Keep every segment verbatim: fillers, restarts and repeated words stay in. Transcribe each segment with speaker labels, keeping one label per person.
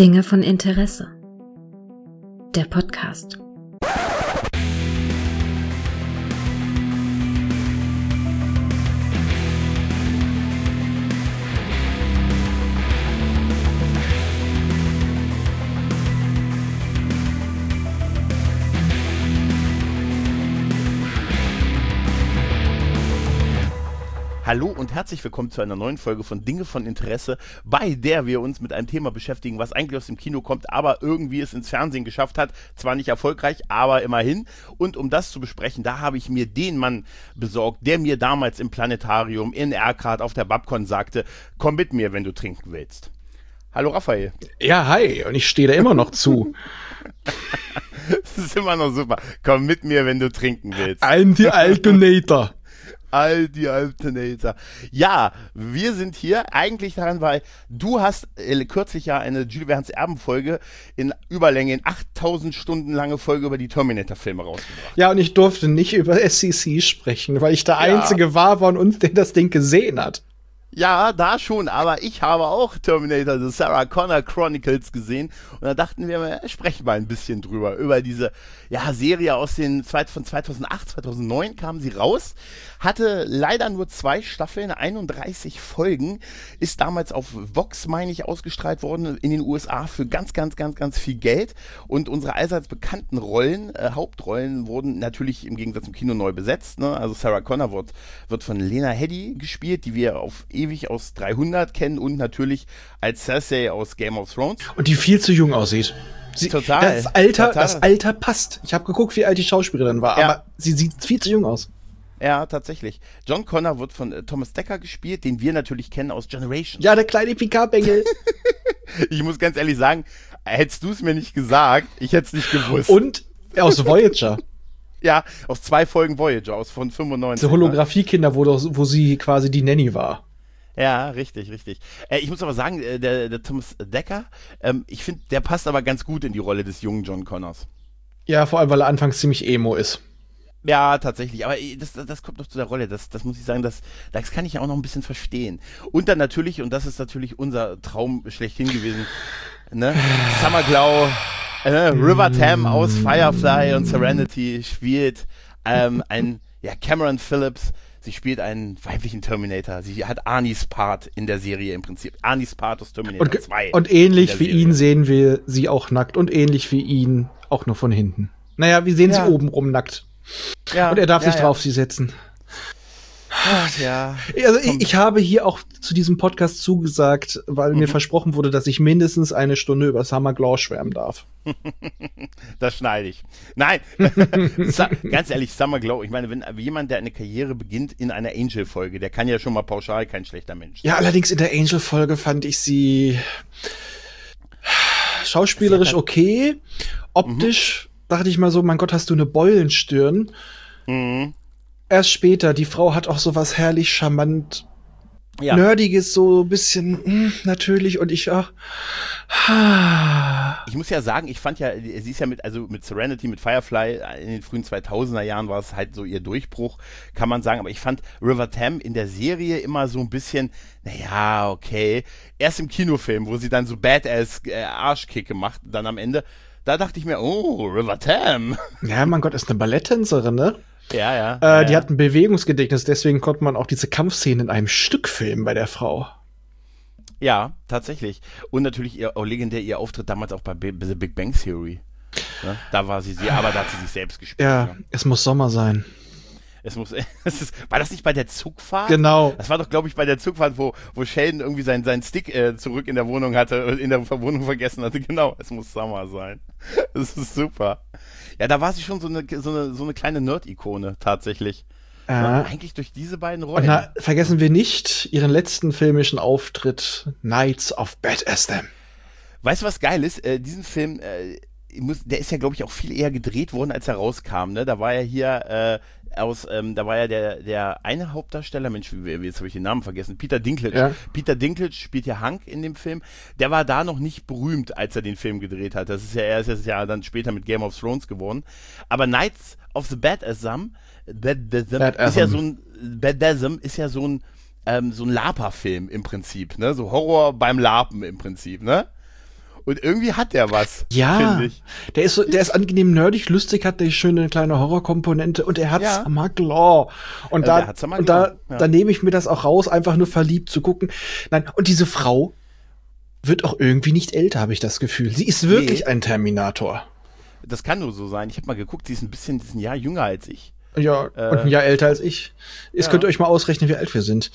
Speaker 1: Dinge von Interesse. Der Podcast.
Speaker 2: Hallo und herzlich willkommen zu einer neuen Folge von Dinge von Interesse, bei der wir uns mit einem Thema beschäftigen, was eigentlich aus dem Kino kommt, aber irgendwie es ins Fernsehen geschafft hat. Zwar nicht erfolgreich, aber immerhin. Und um das zu besprechen, da habe ich mir den Mann besorgt, der mir damals im Planetarium in Erkrath auf der Babcon sagte, komm mit mir, wenn du trinken willst. Hallo Raphael.
Speaker 3: Ja, hi, und ich stehe da immer noch zu.
Speaker 2: Das ist immer noch super. Komm mit mir, wenn du trinken willst.
Speaker 3: I'm the Alternator.
Speaker 2: All die Alternator. Ja, wir sind hier eigentlich daran, weil du hast äh, kürzlich ja eine Jules Verne's Erben-Folge in Überlänge, in achttausend Stunden lange Folge über die Terminator-Filme rausgebracht.
Speaker 3: Ja, und ich durfte nicht über S C C sprechen, weil ich der
Speaker 2: Ja.
Speaker 3: Einzige war von uns, der das Ding gesehen hat.
Speaker 2: Ja, da schon, aber ich habe auch Terminator, The Sarah Connor Chronicles gesehen und da dachten wir, wir sprechen mal ein bisschen drüber, über diese ja, Serie aus den, von zweitausendacht, zweitausendneun kam sie raus, hatte leider nur zwei Staffeln, einunddreißig Folgen, ist damals auf Vox, meine ich, ausgestrahlt worden in den U S A für ganz, ganz, ganz, ganz viel Geld und unsere allseits bekannten Rollen, äh, Hauptrollen wurden natürlich im Gegensatz zum Kino neu besetzt, ne? Also Sarah Connor wird, wird von Lena Headey gespielt, die wir auf ewig aus dreihundert kennen und natürlich als Cersei aus Game of Thrones.
Speaker 3: Und die viel zu jung aussieht. Sie,
Speaker 2: Total.
Speaker 3: Das Alter,
Speaker 2: total.
Speaker 3: das Alter passt. Ich habe geguckt, wie alt die Schauspielerin war,
Speaker 2: Ja.
Speaker 3: aber sie sieht viel zu jung aus.
Speaker 2: Ja, tatsächlich. John Connor wird von äh, Thomas Dekker gespielt, den wir natürlich kennen aus Generations.
Speaker 3: Ja, der kleine Picard-Bengel.
Speaker 2: Ich muss ganz ehrlich sagen, hättest du es mir nicht gesagt, ich hätte es nicht gewusst.
Speaker 3: Und aus Voyager.
Speaker 2: Ja, aus zwei Folgen Voyager, aus von fünfundneunzig.
Speaker 3: Diese Holographie-Kinder, wo, das- wo sie quasi die Nanny war.
Speaker 2: Ja, richtig, richtig. Äh, ich muss aber sagen, äh, der, der Thomas Dekker, ähm, ich finde, der passt aber ganz gut in die Rolle des jungen John Connors.
Speaker 3: Ja, vor allem, weil er anfangs ziemlich emo ist.
Speaker 2: Ja, tatsächlich, aber äh, das, das, das kommt noch zu der Rolle, das, das muss ich sagen, das, das kann ich ja auch noch ein bisschen verstehen. Und dann natürlich, und das ist natürlich unser Traum schlechthin gewesen, ne, Summer Glau, äh, River Tam aus Firefly und Serenity spielt ähm, ein, ja, Cameron Phillips, sie spielt einen weiblichen Terminator, sie hat Arnie's Part in der Serie im Prinzip, Arnie's Part aus Terminator
Speaker 3: Und,
Speaker 2: zwei.
Speaker 3: und
Speaker 2: in
Speaker 3: ähnlich
Speaker 2: der
Speaker 3: wie
Speaker 2: Serie.
Speaker 3: ihn sehen wir sie auch nackt und ähnlich wie ihn auch nur von hinten. Naja, wir sehen
Speaker 2: Ja.
Speaker 3: sie obenrum nackt.
Speaker 2: Ja,
Speaker 3: Und er darf
Speaker 2: ja,
Speaker 3: sich
Speaker 2: ja.
Speaker 3: drauf sie setzen.
Speaker 2: Ach, ja.
Speaker 3: Also ich, ich habe hier auch zu diesem Podcast zugesagt, weil
Speaker 2: Mhm.
Speaker 3: mir versprochen wurde, dass ich mindestens eine Stunde über Summer Glau schwärmen darf.
Speaker 2: Das schneide ich. Nein, Sa- ganz ehrlich, Summer Glau, ich meine, wenn jemand, der eine Karriere beginnt in einer Angel-Folge, der kann ja schon mal pauschal kein schlechter Mensch sein.
Speaker 3: Ja, allerdings in der Angel-Folge fand ich sie schauspielerisch okay. Optisch dachte ich mal so, mein Gott, hast du eine Beulenstirn.
Speaker 2: Mhm.
Speaker 3: Erst später, die Frau hat auch so was herrlich charmant
Speaker 2: Ja.
Speaker 3: Nerdiges, so ein bisschen mh, natürlich und ich ach,
Speaker 2: Ich muss ja sagen, ich fand ja, sie ist ja mit, also mit Serenity, mit Firefly, in den frühen zweitausender Jahren war es halt so ihr Durchbruch, kann man sagen, aber ich fand River Tam in der Serie immer so ein bisschen, naja, okay, erst im Kinofilm, wo sie dann so Badass äh, Arschkicke macht, dann am Ende, da dachte ich mir, oh, River Tam.
Speaker 3: ja, mein Gott, ist eine Balletttänzerin, ne?
Speaker 2: Ja, ja.
Speaker 3: Äh,
Speaker 2: ja,
Speaker 3: die
Speaker 2: ja.
Speaker 3: hat ein Bewegungsgedächtnis, deswegen konnte man auch diese Kampfszenen in einem Stück filmen bei der Frau.
Speaker 2: Ja, tatsächlich. Und natürlich ihr, auch legendär ihr Auftritt damals auch bei B- The Big Bang Theory. Ne? Da war sie sie, aber da hat sie sich selbst gespielt.
Speaker 3: Ja,
Speaker 2: Ne?
Speaker 3: es muss Sommer sein.
Speaker 2: Es muss, es ist, war das nicht bei der Zugfahrt?
Speaker 3: Genau.
Speaker 2: Das war doch, glaube ich, bei der Zugfahrt, wo, wo Sheldon irgendwie seinen, seinen Stick äh, zurück in der Wohnung hatte, in der Wohnung vergessen hatte. Genau, es muss Sommer sein. Das ist super. Ja, da war sie schon so eine, so eine, so eine kleine Nerd-Ikone, tatsächlich.
Speaker 3: Äh,
Speaker 2: Ja, eigentlich durch diese beiden
Speaker 3: und
Speaker 2: Rollen.
Speaker 3: na, vergessen wir nicht ihren letzten filmischen Auftritt, Knights of Badassdom.
Speaker 2: Weißt du, was geil ist? Äh, diesen Film, äh, ich muss, der ist ja, glaube ich, auch viel eher gedreht worden, als er rauskam. Ne? Da war ja hier äh, aus, ähm, da war ja der, der eine Hauptdarsteller, Mensch, wie, wie, jetzt habe ich den Namen vergessen, Peter Dinklage.
Speaker 3: Ja.
Speaker 2: Peter Dinklage spielt ja Hank in dem Film. Der war da noch nicht berühmt, als er den Film gedreht hat. Das ist ja, er ist jetzt ja dann später mit Game of Thrones geworden. Aber Knights of the Badassdom, Badassdom ist ja so ein, Badassdom ist ja so ein, ähm, so ein Laper-Film im Prinzip, ne? So Horror beim Lapen im Prinzip, ne? Und irgendwie hat der was,
Speaker 3: Ja,
Speaker 2: finde ich.
Speaker 3: der ist so, der ist angenehm nerdig, lustig, hat eine schöne kleine Horrorkomponente und er hat
Speaker 2: Ja.
Speaker 3: Summer Und
Speaker 2: Äh,
Speaker 3: da,
Speaker 2: der hat Summer
Speaker 3: und da,
Speaker 2: Glow, ja.
Speaker 3: da nehme ich mir das auch raus, einfach nur verliebt zu gucken. Nein, und diese Frau wird auch irgendwie nicht älter, habe ich das Gefühl. Sie ist wirklich
Speaker 2: Nee.
Speaker 3: ein Terminator.
Speaker 2: Das kann nur so sein. Ich habe mal geguckt, sie ist ein bisschen, sie ist ein Jahr jünger als ich.
Speaker 3: Ja,
Speaker 2: Äh,
Speaker 3: und ein Jahr älter als ich. Jetzt
Speaker 2: ja.
Speaker 3: könnt ihr euch mal ausrechnen, wie alt wir sind.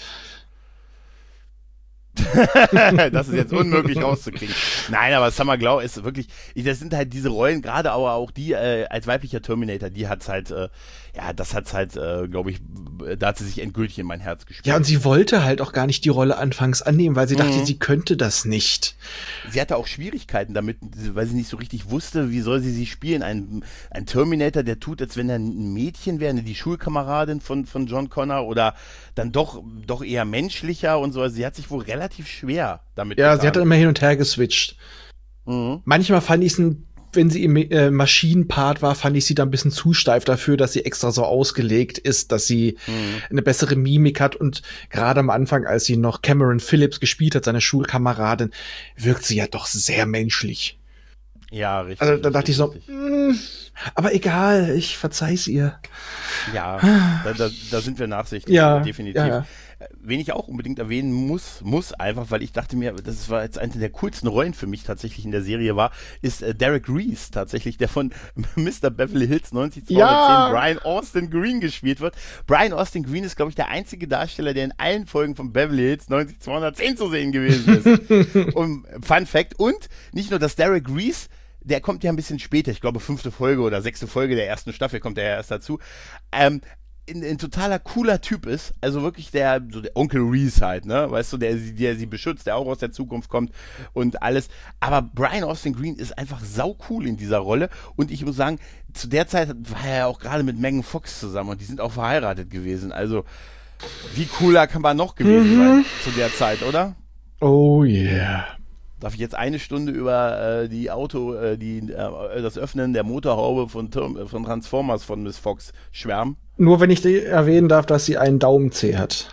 Speaker 2: Das ist jetzt unmöglich rauszukriegen. Nein, aber Summer Glau ist wirklich, das sind halt diese Rollen, gerade aber auch die äh, als weiblicher Terminator, die hat's halt, äh, ja, das hat's halt, äh, glaube ich, da hat sie sich endgültig in mein Herz gespielt.
Speaker 3: Ja, und sie wollte halt auch gar nicht die Rolle anfangs annehmen, weil sie
Speaker 2: Mhm.
Speaker 3: dachte, sie könnte das nicht.
Speaker 2: Sie hatte auch Schwierigkeiten damit, weil sie nicht so richtig wusste, wie soll sie sie spielen. Ein, ein Terminator, der tut, als wenn er ein Mädchen wäre, die Schulkameradin von, von John Connor oder dann doch, doch eher menschlicher und so. Also sie hat sich wohl relativ schwer damit
Speaker 3: Ja,
Speaker 2: getan.
Speaker 3: sie hat dann immer hin und her geswitcht.
Speaker 2: Mhm.
Speaker 3: Manchmal fand ich es, wenn sie im äh, Maschinenpart war, fand ich sie da ein bisschen zu steif dafür, dass sie extra so ausgelegt ist, dass sie
Speaker 2: Mhm.
Speaker 3: eine bessere Mimik hat. Und gerade am Anfang, als sie noch Cameron Phillips gespielt hat, seine Schulkameradin, wirkt sie ja doch sehr menschlich.
Speaker 2: Ja, richtig.
Speaker 3: Also da dachte ich so,
Speaker 2: richtig.
Speaker 3: mm, aber egal, ich verzeih's ihr.
Speaker 2: Ja, da, da, da sind wir nachsichtig,
Speaker 3: Ja,
Speaker 2: definitiv.
Speaker 3: ja, ja.
Speaker 2: Wen ich auch unbedingt erwähnen muss, muss einfach, weil ich dachte mir, das war jetzt eine der coolsten Rollen für mich tatsächlich in der Serie war, ist äh, Derek Reese tatsächlich, der von Mister Beverly Hills neunzig zweihundertzehn
Speaker 3: Ja.
Speaker 2: Brian Austin Green gespielt wird. Brian Austin Green ist, glaube ich, der einzige Darsteller, der in allen Folgen von Beverly Hills neunzig zweihundertzehn zu sehen gewesen ist. Und Fun Fact, und nicht nur, dass Derek Reese, der kommt ja ein bisschen später, ich glaube fünfte Folge oder sechste Folge der ersten Staffel kommt er ja erst dazu, ähm, ein, ein totaler cooler Typ ist, also wirklich der, so der Onkel Reese halt, ne, weißt du, der, sie- der sie beschützt, der auch aus der Zukunft kommt und alles, aber Brian Austin Green ist einfach sau cool in dieser Rolle und ich muss sagen, zu der Zeit war er ja auch gerade mit Megan Fox zusammen und die sind auch verheiratet gewesen, also wie cooler kann man noch gewesen sein zu der Zeit, oder?
Speaker 3: Oh yeah.
Speaker 2: Darf ich jetzt eine Stunde über äh, die Auto, äh, die, äh, das Öffnen der Motorhaube von, Term- von Transformers von Miss Fox schwärmen?
Speaker 3: Nur wenn ich die erwähnen darf, dass sie einen Daumenzeh hat.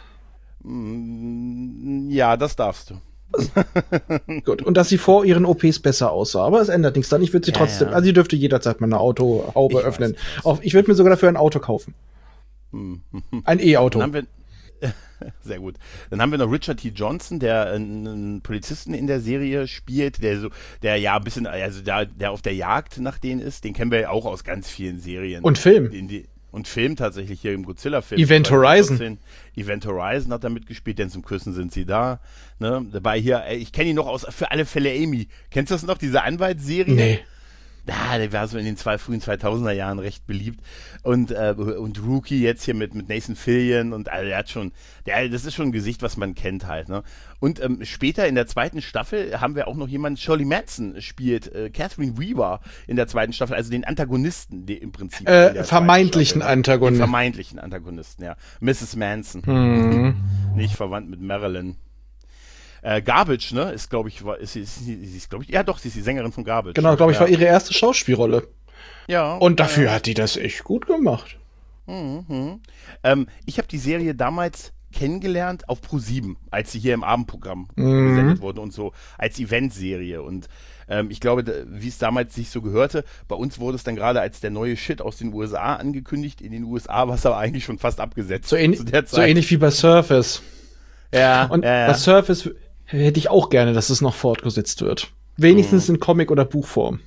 Speaker 2: Mm, ja, das darfst du.
Speaker 3: Gut. Und dass sie vor ihren O Ps besser aussah. Aber es ändert nichts dann. Ich würde sie
Speaker 2: Ja,
Speaker 3: trotzdem,
Speaker 2: ja.
Speaker 3: also sie dürfte jederzeit mal eine Autohaube
Speaker 2: Ich
Speaker 3: öffnen.
Speaker 2: weiß, ich weiß.
Speaker 3: Auch, ich würde mir sogar dafür ein Auto kaufen.
Speaker 2: Hm.
Speaker 3: Ein E-Auto.
Speaker 2: Dann haben wir, sehr gut. Dann haben wir noch Richard T. Johnson, der einen, einen Polizisten in der Serie spielt, der so, der ja ein bisschen, also der, der auf der Jagd nach denen ist. Den kennen wir ja auch aus ganz vielen Serien.
Speaker 3: Und Film.
Speaker 2: In die, und Film tatsächlich hier im Godzilla-Film.
Speaker 3: Event Horizon.
Speaker 2: Event Horizon hat da mitgespielt, denn zum Küssen sind sie da. Ne? Dabei hier, ey, ich kenne ihn noch aus Für alle Fälle Amy. Kennst du das noch, diese Anwaltsserie?
Speaker 3: Nee.
Speaker 2: Ja, der war so in den zwei, frühen zweitausender Jahren recht beliebt. Und, äh, und Rookie jetzt hier mit, mit Nathan Fillion und also der hat schon, der, das ist schon ein Gesicht, was man kennt halt, ne? Und ähm, später in der zweiten Staffel haben wir auch noch jemanden, Shirley Manson spielt, äh, Catherine Weaver in der zweiten Staffel, also den Antagonisten, die im Prinzip.
Speaker 3: Äh,
Speaker 2: in der
Speaker 3: vermeintlichen
Speaker 2: zweiten Staffel, ne?
Speaker 3: Antagonisten.
Speaker 2: Den vermeintlichen Antagonisten, ja. Misses Manson.
Speaker 3: Hm.
Speaker 2: Nicht verwandt mit Marilyn. Äh, Garbage, ne, ist, glaube ich, war, ist, sie- ist, sie- sie ist, glaube ich, ja doch, sie ist die Sängerin von Garbage.
Speaker 3: Genau, glaube ich,
Speaker 2: ja.
Speaker 3: war ihre erste Schauspielrolle.
Speaker 2: Ja.
Speaker 3: Und dafür
Speaker 2: ja.
Speaker 3: hat die das echt gut gemacht.
Speaker 2: Mhm. Ähm, ich habe die Serie damals kennengelernt auf ProSieben, als sie hier im Abendprogramm
Speaker 3: Mhm.
Speaker 2: gesendet wurde und so als Eventserie. Und ähm, ich glaube, da- wie es damals sich so gehörte, bei uns wurde es dann gerade als der neue Shit aus den U S A angekündigt. In den U S A war es aber eigentlich schon fast abgesetzt.
Speaker 3: So, ähn
Speaker 2: zu der
Speaker 3: so
Speaker 2: Zeit.
Speaker 3: ähnlich wie bei Surface.
Speaker 2: Ja,
Speaker 3: Und
Speaker 2: ja,
Speaker 3: bei
Speaker 2: ja.
Speaker 3: Surface hätte ich auch gerne, dass es noch fortgesetzt wird. Wenigstens
Speaker 2: Mhm.
Speaker 3: in Comic- oder Buchform.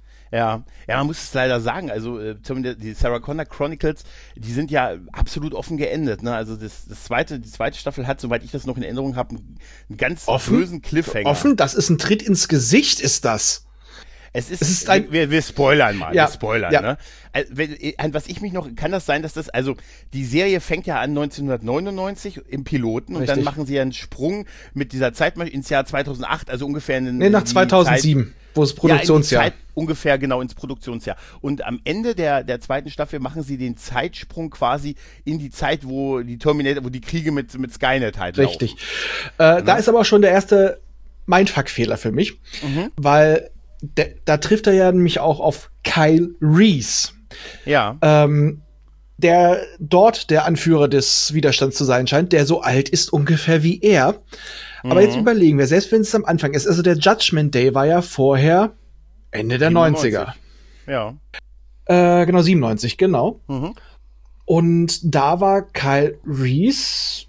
Speaker 2: Ja, ja, man muss es leider sagen, also äh, zumindest die Sarah Connor Chronicles, die sind ja absolut offen geendet, ne? Also das, das zweite, die zweite Staffel hat, soweit ich das noch in Erinnerung habe, einen, einen ganz
Speaker 3: Offen?
Speaker 2: bösen Cliffhanger.
Speaker 3: Offen? Das ist ein Tritt ins Gesicht, ist das.
Speaker 2: Es ist,
Speaker 3: Es ist ein-
Speaker 2: wir, wir spoilern mal,
Speaker 3: Ja,
Speaker 2: wir spoilern,
Speaker 3: ja.
Speaker 2: ne? Also, wenn, an was ich mich noch, kann das sein, dass das, also die Serie fängt ja an neunzehnhundertneunundneunzig im Piloten und dann
Speaker 3: Richtig.
Speaker 2: machen sie ja einen Sprung mit dieser Zeitmaschine ins Jahr zweitausendacht, also ungefähr in,
Speaker 3: Nee, nach
Speaker 2: in die
Speaker 3: zweitausendsieben, wo es
Speaker 2: Zeit,
Speaker 3: Produktionsjahr.
Speaker 2: Ja, in die Zeit, ungefähr genau ins Produktionsjahr. Und am Ende der, der zweiten Staffel machen sie den Zeitsprung quasi in die Zeit, wo die Terminator, wo die Kriege mit, mit Skynet halt
Speaker 3: Richtig.
Speaker 2: laufen.
Speaker 3: Äh, Da ist aber auch schon der erste Mindfuck-Fehler für mich,
Speaker 2: Mhm.
Speaker 3: weil de- da trifft er ja nämlich auch auf Kyle Reese,
Speaker 2: Ja.
Speaker 3: ähm, der dort der Anführer des Widerstands zu sein scheint, der so alt ist ungefähr wie er. Aber jetzt überlegen wir, selbst wenn es am Anfang ist, also der Judgment Day war ja vorher Ende der
Speaker 2: siebenundneunzig.
Speaker 3: neunziger.
Speaker 2: Ja.
Speaker 3: Äh, genau, siebenundneunzig, genau.
Speaker 2: Mhm.
Speaker 3: Und da war Kyle Reese,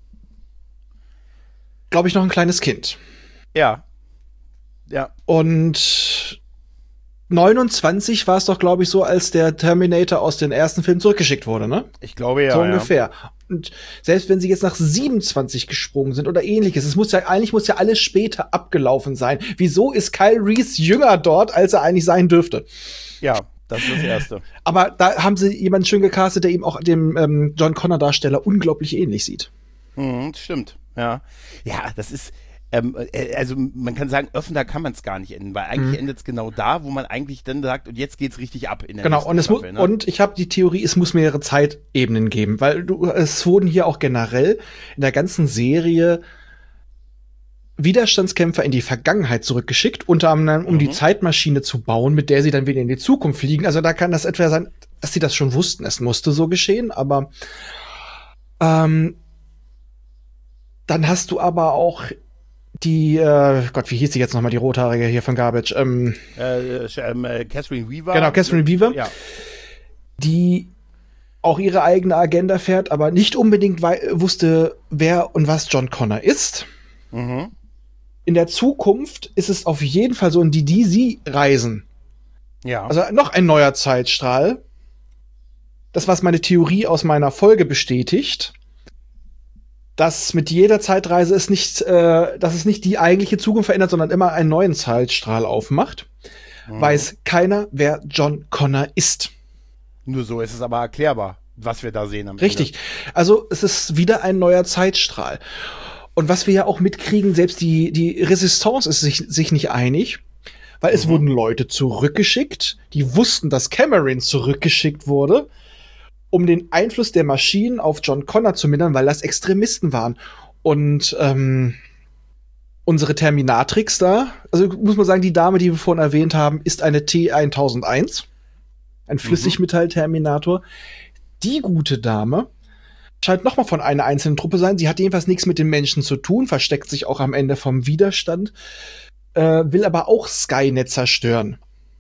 Speaker 3: glaube ich, noch ein kleines Kind.
Speaker 2: Ja. Ja.
Speaker 3: Und neunundzwanzig war es doch, glaube ich, so, als der Terminator aus den ersten Filmen zurückgeschickt wurde, ne?
Speaker 2: Ich glaube ja.
Speaker 3: So
Speaker 2: ja.
Speaker 3: ungefähr. Und selbst wenn sie jetzt nach siebenundzwanzig gesprungen sind oder ähnliches, es muss ja, eigentlich muss ja alles später abgelaufen sein. Wieso ist Kyle Reese jünger dort, als er eigentlich sein dürfte?
Speaker 2: Ja, das ist das Erste.
Speaker 3: Aber da haben sie jemanden schön gecastet, der eben auch dem ähm, John Connor-Darsteller unglaublich ähnlich sieht.
Speaker 2: Mhm, stimmt, ja. Ja, das ist, ähm, äh, also man kann sagen, öffner kann man es gar nicht enden, weil eigentlich
Speaker 3: Mhm.
Speaker 2: endet es genau da, wo man eigentlich dann sagt, und jetzt geht's richtig ab in der
Speaker 3: Genau,
Speaker 2: nächsten
Speaker 3: und es muss,
Speaker 2: Staffel, ne?
Speaker 3: und ich habe die Theorie, es muss mehrere Zeitebenen geben, weil du, es wurden hier auch generell in der ganzen Serie Widerstandskämpfer in die Vergangenheit zurückgeschickt, unter anderem um
Speaker 2: Mhm.
Speaker 3: die Zeitmaschine zu bauen, mit der sie dann wieder in die Zukunft fliegen. Also da kann das etwa sein, dass sie das schon wussten. Es musste so geschehen, aber ähm, dann hast du aber auch die, äh, Gott, wie hieß sie jetzt nochmal, die Rothaarige hier von Garbage? Ähm,
Speaker 2: Äh, ähm, äh, Catherine Weaver.
Speaker 3: genau, Catherine Weaver,
Speaker 2: Ja.
Speaker 3: die auch ihre eigene Agenda fährt, aber nicht unbedingt wei- wusste, wer und was John Connor ist.
Speaker 2: Mhm.
Speaker 3: In der Zukunft ist es auf jeden Fall so, in die die sie reisen.
Speaker 2: Ja.
Speaker 3: Also noch ein neuer Zeitstrahl. Das, was meine Theorie aus meiner Folge bestätigt, dass mit jeder Zeitreise es nicht, äh, dass es nicht die eigentliche Zukunft verändert, sondern immer einen neuen Zeitstrahl aufmacht,
Speaker 2: Mhm.
Speaker 3: weiß keiner, wer John Connor ist.
Speaker 2: Nur so ist es aber erklärbar, was wir da sehen am
Speaker 3: Richtig. Also es ist wieder ein neuer Zeitstrahl. Und was wir ja auch mitkriegen, selbst die, die Resistance ist sich, sich nicht einig, weil es
Speaker 2: Mhm.
Speaker 3: wurden Leute zurückgeschickt, die wussten, dass Cameron zurückgeschickt wurde, um den Einfluss der Maschinen auf John Connor zu mindern, weil das Extremisten waren. Und ähm, unsere Terminatrix da, also muss man sagen, die Dame, die wir vorhin erwähnt haben, ist eine T tausendeins, ein Flüssigmetall-Terminator. Die gute Dame scheint noch mal von einer einzelnen Truppe sein. Sie hat jedenfalls nichts mit den Menschen zu tun, versteckt sich auch am Ende vom Widerstand, äh, will aber auch Skynet zerstören.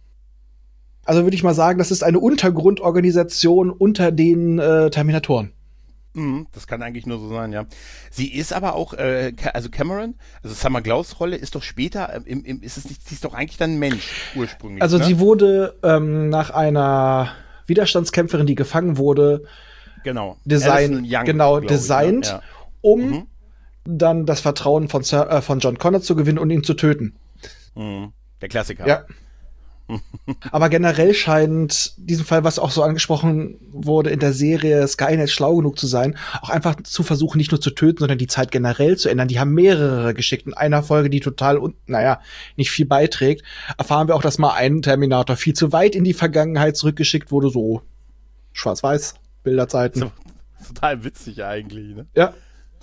Speaker 3: Also würde ich mal sagen, das ist eine Untergrundorganisation unter den äh, Terminatoren.
Speaker 2: Mhm, das kann eigentlich nur so sein, ja. Sie ist aber auch, äh, Ca- also Cameron, also Summer Glaus Rolle ist doch später, ähm, im, im, ist es nicht, sie ist doch eigentlich dann ein Mensch ursprünglich.
Speaker 3: Also
Speaker 2: ne?
Speaker 3: sie wurde ähm, nach einer Widerstandskämpferin, die gefangen wurde,
Speaker 2: genau.
Speaker 3: Design,
Speaker 2: Alison Young,
Speaker 3: genau,
Speaker 2: glaub ich, ne?
Speaker 3: designt,
Speaker 2: Ja.
Speaker 3: um
Speaker 2: Mhm.
Speaker 3: dann das Vertrauen von, Sir, äh, von John Connor zu gewinnen und ihn zu töten.
Speaker 2: Mhm. Der Klassiker.
Speaker 3: Ja. Aber generell scheint diesen Fall, was auch so angesprochen wurde in der Serie, Skynet schlau genug zu sein, auch einfach zu versuchen, nicht nur zu töten, sondern die Zeit generell zu ändern. Die haben mehrere geschickt. In einer Folge, die total, un- naja, nicht viel beiträgt, erfahren wir auch, dass mal ein Terminator viel zu weit in die Vergangenheit zurückgeschickt wurde, so schwarz-weiß, Bilderzeiten.
Speaker 2: So, total witzig eigentlich, ne?
Speaker 3: Ja.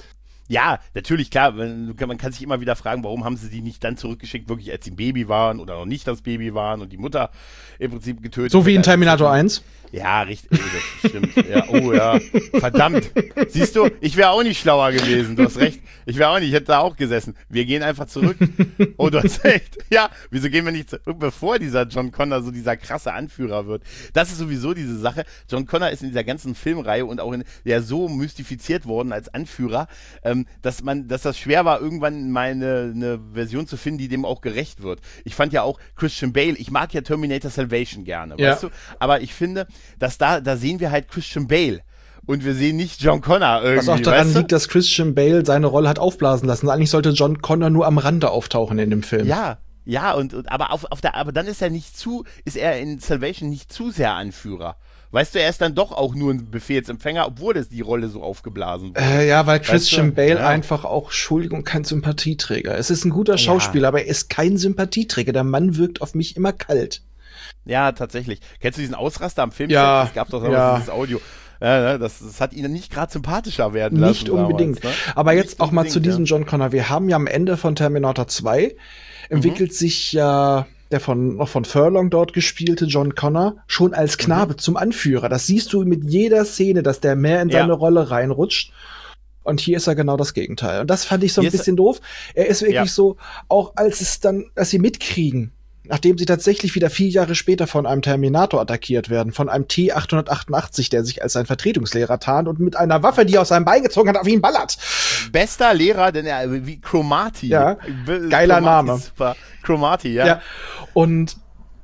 Speaker 2: Ja, natürlich, klar, man kann, man kann sich immer wieder fragen, warum haben sie die nicht dann zurückgeschickt, wirklich als sie ein Baby waren oder noch nicht das Baby waren und die Mutter im Prinzip getötet.
Speaker 3: So wie in
Speaker 2: wird.
Speaker 3: Terminator eins.
Speaker 2: Ja, richtig, das stimmt. Ja, oh ja, verdammt. Siehst du, ich wäre auch nicht schlauer gewesen, du hast recht. Ich wäre auch nicht, ich hätte da auch gesessen. Wir gehen einfach zurück. Oh, du hast recht. Ja, wieso gehen wir nicht zurück, bevor dieser John Connor so dieser krasse Anführer wird? Das ist sowieso diese Sache. John Connor ist in dieser ganzen Filmreihe und auch in der so mystifiziert worden als Anführer, ähm, dass man, dass das schwer war, irgendwann mal eine, eine Version zu finden, die dem auch gerecht wird. Ich fand ja auch Christian Bale, ich mag ja Terminator Salvation gerne,
Speaker 3: Ja.
Speaker 2: weißt du? Aber ich finde, dass da, da sehen wir halt Christian Bale. Und wir sehen nicht John Connor irgendwie.
Speaker 3: Was auch daran
Speaker 2: weißt du?
Speaker 3: liegt, dass Christian Bale seine Rolle hat aufblasen lassen. Eigentlich sollte John Connor nur am Rande auftauchen in dem Film.
Speaker 2: Ja, ja, und, und aber auf, auf der, aber dann ist er nicht zu, ist er in Salvation nicht zu sehr Anführer. Weißt du, er ist dann doch auch nur ein Befehlsempfänger, obwohl es die Rolle so aufgeblasen wurde.
Speaker 3: Äh, ja, weil
Speaker 2: Weißt
Speaker 3: Christian
Speaker 2: du?
Speaker 3: Bale
Speaker 2: Ja.
Speaker 3: einfach auch, Entschuldigung, kein Sympathieträger. Es ist ein guter Schauspieler, aber er ist kein Sympathieträger. Der Mann wirkt auf mich immer kalt.
Speaker 2: Ja, tatsächlich. Kennst du diesen Ausraster am Film?
Speaker 3: Ja,
Speaker 2: Es gab doch
Speaker 3: ja.
Speaker 2: ja. dieses Audio. Ja, ne, das, das hat ihn nicht gerade sympathischer werden lassen.
Speaker 3: Nicht unbedingt.
Speaker 2: Damals, ne?
Speaker 3: Aber
Speaker 2: Nicht
Speaker 3: jetzt auch mal zu
Speaker 2: unbedingt,
Speaker 3: diesem
Speaker 2: ja.
Speaker 3: John Connor. Wir haben ja am Ende von Terminator zwei entwickelt sich ja der von, noch von Furlong dort gespielte John Connor schon als Knabe zum Anführer. Das siehst du mit jeder Szene, dass der mehr in
Speaker 2: Ja.
Speaker 3: seine Rolle reinrutscht. Und hier ist er genau das Gegenteil. Und das fand ich so ein
Speaker 2: Hier ist-
Speaker 3: bisschen doof. Er ist wirklich
Speaker 2: Ja.
Speaker 3: so, auch als es dann, dass sie mitkriegen, nachdem sie tatsächlich wieder vier Jahre später von einem Terminator attackiert werden, von einem T achthundertachtundachtzig, der sich als sein Vertretungslehrer tarnt und mit einer Waffe, die er aus seinem Bein gezogen hat, auf ihn ballert.
Speaker 2: Bester Lehrer, denn er wie Chromati.
Speaker 3: Ja,
Speaker 2: Be-
Speaker 3: geiler
Speaker 2: Chromati
Speaker 3: Name.
Speaker 2: ist Super. Chromati, ja.
Speaker 3: Ja. Und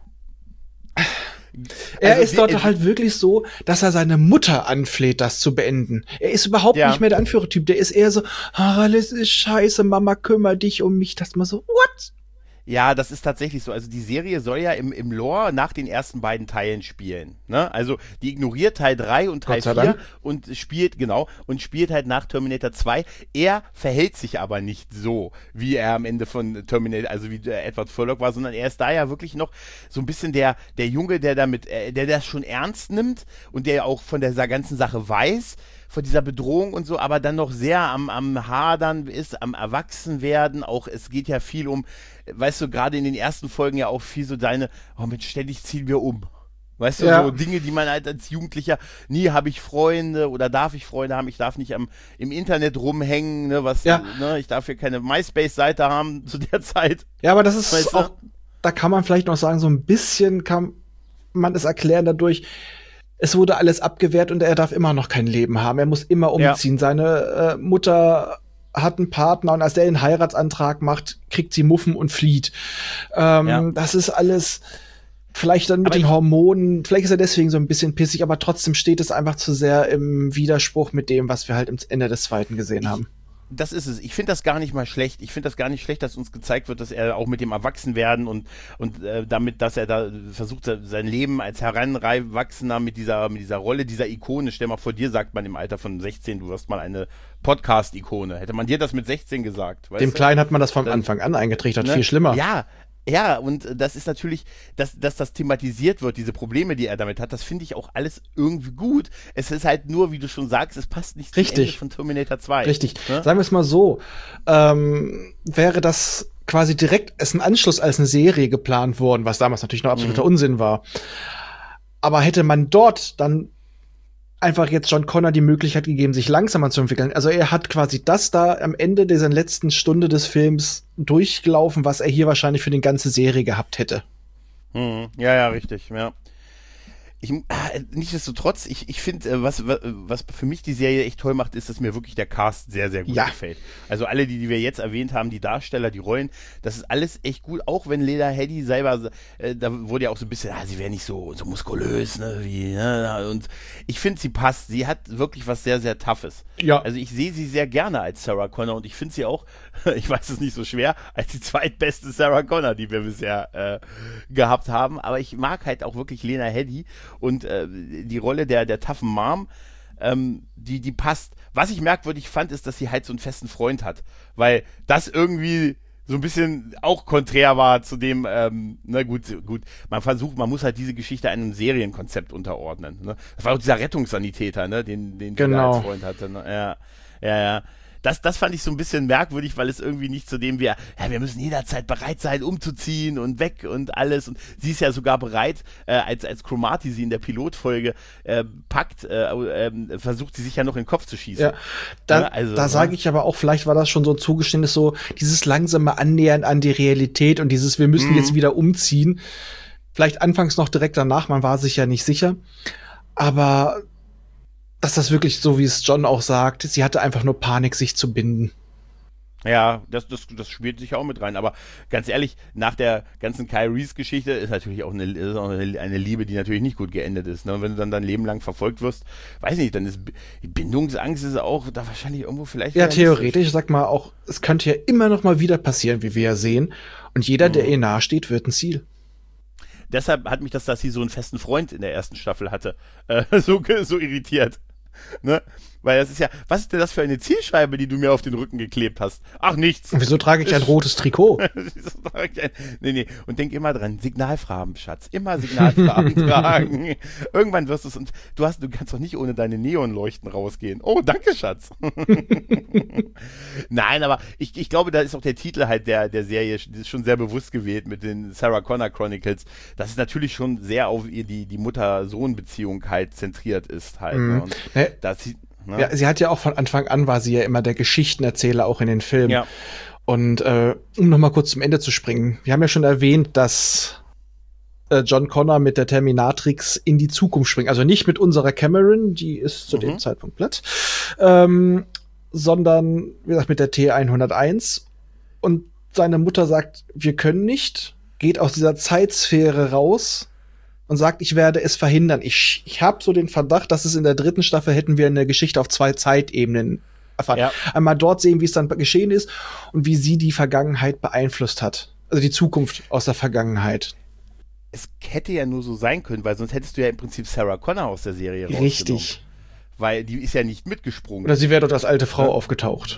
Speaker 3: er
Speaker 2: Also
Speaker 3: ist
Speaker 2: die-
Speaker 3: dort halt wirklich so, dass er seine Mutter anfleht, das zu beenden. Er ist überhaupt
Speaker 2: Ja.
Speaker 3: nicht mehr der Anführertyp. Der ist eher so, ah, alles ist scheiße, Mama, kümmere dich um mich. Das mal so, what?
Speaker 2: Ja, das ist tatsächlich so. Also die Serie soll ja im, im Lore nach den ersten beiden Teilen spielen. Ne? Also die ignoriert Teil drei und Teil
Speaker 3: Gott sei
Speaker 2: vier
Speaker 3: Dank.
Speaker 2: und spielt, genau, und spielt halt nach Terminator zwei. Er verhält sich aber nicht so, wie er am Ende von Terminator, also wie äh, Edward Furlong war, sondern er ist da ja wirklich noch so ein bisschen der, der Junge, der damit, äh, der das schon ernst nimmt und der auch von dieser ganzen Sache weiß, von dieser Bedrohung und so, aber dann noch sehr am, am Hadern ist, am Erwachsenwerden. Auch es geht ja viel um, weißt du, gerade in den ersten Folgen ja auch viel so deine, oh Mensch, ständig ziehen wir um. Weißt du,
Speaker 3: Ja.
Speaker 2: so Dinge, die man halt als Jugendlicher, nie habe ich Freunde oder darf ich Freunde haben, ich darf nicht am, im Internet rumhängen, ne, was,
Speaker 3: Ja.
Speaker 2: ne, ich darf hier keine MySpace-Seite haben zu der Zeit.
Speaker 3: Ja, aber das ist
Speaker 2: Weißt du?
Speaker 3: auch, da kann man vielleicht noch sagen, so ein bisschen kann man es erklären dadurch, es wurde alles abgewehrt und er darf immer noch kein Leben haben. Er muss immer
Speaker 2: Ja.
Speaker 3: umziehen. Seine äh, Mutter hat einen Partner und als er den Heiratsantrag macht, kriegt sie Muffen und flieht. Ähm,
Speaker 2: Ja.
Speaker 3: Das ist alles vielleicht dann mit
Speaker 2: Aber
Speaker 3: den
Speaker 2: ich-
Speaker 3: Hormonen, vielleicht ist er deswegen so ein bisschen pissig, aber trotzdem steht es einfach zu sehr im Widerspruch mit dem, was wir halt am Ende des zweiten gesehen haben.
Speaker 2: Das ist es. Ich finde das gar nicht mal schlecht. Ich finde das gar nicht schlecht, dass uns gezeigt wird, dass er auch mit dem Erwachsenwerden und, und äh, damit, dass er da versucht, sein Leben als Heranwachsender mit dieser, mit dieser Rolle, dieser Ikone, stell mal vor dir, sagt man im Alter von sechzehn, du wirst mal eine Podcast-Ikone. Hätte man dir das mit sechzehn gesagt? Weißt
Speaker 3: Dem
Speaker 2: du?
Speaker 3: Kleinen hat man das von
Speaker 2: Dann-
Speaker 3: Anfang an eingetrichtert,
Speaker 2: Ne?
Speaker 3: viel schlimmer.
Speaker 2: Ja, ja, und das ist natürlich, dass, dass das thematisiert wird, diese Probleme, die er damit hat, das finde ich auch alles irgendwie gut. Es ist halt nur, wie du schon sagst, es passt nicht zum
Speaker 3: Richtig.
Speaker 2: Ende von Terminator zwei.
Speaker 3: Richtig.
Speaker 2: Ne?
Speaker 3: Sagen wir es mal so, ähm, wäre das quasi direkt als ein Anschluss als eine Serie geplant worden, was damals natürlich noch absoluter
Speaker 2: Mhm.
Speaker 3: Unsinn war. Aber hätte man dort dann einfach jetzt John Connor die Möglichkeit gegeben, sich langsamer zu entwickeln. Also er hat quasi das da am Ende dieser letzten Stunde des Films durchgelaufen, was er hier wahrscheinlich für die ganze Serie gehabt hätte.
Speaker 2: Mhm. Ja, ja, richtig, ja. Ich, äh, nichtsdestotrotz, ich, ich finde, äh, was, was, was für mich die Serie echt toll macht, ist, dass mir wirklich der Cast sehr, sehr gut
Speaker 3: Ja.
Speaker 2: gefällt. Also alle, die, die wir jetzt erwähnt haben, die Darsteller, die Rollen, das ist alles echt gut, auch wenn Leda Headey selber, äh, da wurde ja auch so ein bisschen, ah, sie wäre nicht so, so muskulös, ne, wie, ne, und ich finde, sie passt, sie hat wirklich was sehr, sehr Toughes.
Speaker 3: Ja.
Speaker 2: Also ich sehe sie sehr gerne als Sarah Connor und ich finde sie auch, ich weiß es nicht so schwer, als die zweitbeste Sarah Connor, die wir bisher äh, gehabt haben, aber ich mag halt auch wirklich Lena Headey und äh, die Rolle der, der toughen Mom, ähm, die, die passt. Was ich merkwürdig fand, ist, dass sie halt so einen festen Freund hat, weil das irgendwie so ein bisschen auch konträr war zu dem, ähm, na gut, gut, man versucht, man muss halt diese Geschichte einem Serienkonzept unterordnen. Ne? Das war auch dieser Rettungssanitäter, ne? den, den sie da
Speaker 3: Genau.
Speaker 2: als Freund hatte. Ne? Ja, ja, ja. Das, das fand ich so ein bisschen merkwürdig, weil es irgendwie nicht zu dem wir, ja, wir müssen jederzeit bereit sein, umzuziehen und weg und alles. Und sie ist ja sogar bereit, äh, als, als Chromati sie in der Pilotfolge äh, packt, äh, äh, versucht sie sich ja noch in den Kopf zu schießen.
Speaker 3: Ja, da,
Speaker 2: Ja, also,
Speaker 3: da
Speaker 2: ne?
Speaker 3: sage ich aber auch, vielleicht war das schon so ein Zugeständnis, so dieses langsame Annähern an die Realität und dieses, wir müssen
Speaker 2: Mhm.
Speaker 3: jetzt wieder umziehen. Vielleicht anfangs noch direkt danach, man war sich ja nicht sicher. Aber dass das wirklich so, wie es John auch sagt, sie hatte einfach nur Panik, sich zu binden.
Speaker 2: Ja, das, das, das spielt sich auch mit rein. Aber ganz ehrlich, nach der ganzen Kyle Reese-Geschichte ist natürlich auch eine, ist auch eine, eine Liebe, die natürlich nicht gut geendet ist. Ne? Und wenn du dann dein Leben lang verfolgt wirst, weiß nicht, dann ist die Bindungsangst ist auch da wahrscheinlich irgendwo vielleicht.
Speaker 3: Ja,
Speaker 2: realistisch.
Speaker 3: theoretisch, sag mal auch, es könnte ja immer noch mal wieder passieren, wie wir ja sehen. Und jeder, der
Speaker 2: Mhm.
Speaker 3: ihr nahe steht, wird ein Ziel.
Speaker 2: Deshalb hat mich das, dass sie so einen festen Freund in der ersten Staffel hatte, äh, so, so irritiert. Ne? Weil das ist ja, was ist denn das für eine Zielscheibe, die du mir auf den Rücken geklebt hast? Ach, nichts.
Speaker 3: Und wieso trage ich ein rotes Trikot?
Speaker 2: nee, nee. Und denk immer dran, Signalfarben, Schatz. Immer Signalfarben tragen. Irgendwann wirst du es, und du hast, du kannst doch nicht ohne deine Neonleuchten rausgehen. Oh, danke, Schatz. Nein, aber ich, ich glaube, da ist auch der Titel halt der, der Serie, das ist schon sehr bewusst gewählt mit den Sarah Connor Chronicles, dass es natürlich schon sehr auf ihr die, die Mutter-Sohn-Beziehung halt zentriert ist halt.
Speaker 3: Mhm.
Speaker 2: Ne? Und
Speaker 3: Ne,
Speaker 2: das, Ne?
Speaker 3: Ja, sie hat ja auch von Anfang an, war sie ja immer der Geschichtenerzähler, auch in den Filmen.
Speaker 2: Ja.
Speaker 3: Und äh, um noch mal kurz zum Ende zu springen, wir haben ja schon erwähnt, dass äh, John Connor mit der Terminatrix in die Zukunft springt. Also nicht mit unserer Cameron, die ist zu mhm. dem Zeitpunkt platt, ähm, sondern, wie gesagt, mit der T hunderteins. Und seine Mutter sagt, wir können nicht, geht aus dieser Zeitsphäre raus und sagt, ich werde es verhindern. Ich, ich habe so den Verdacht, dass es in der dritten Staffel hätten wir eine Geschichte auf zwei Zeitebenen erfahren. Ja. Einmal dort sehen, wie es dann geschehen ist und wie sie die Vergangenheit beeinflusst hat. Also die Zukunft aus der Vergangenheit.
Speaker 2: Es hätte ja nur so sein können, weil sonst hättest du ja im Prinzip Sarah Connor aus der Serie rausgenommen.
Speaker 3: Richtig.
Speaker 2: Weil die ist ja nicht mitgesprungen.
Speaker 3: Oder sie wäre dort als alte Frau ja. aufgetaucht.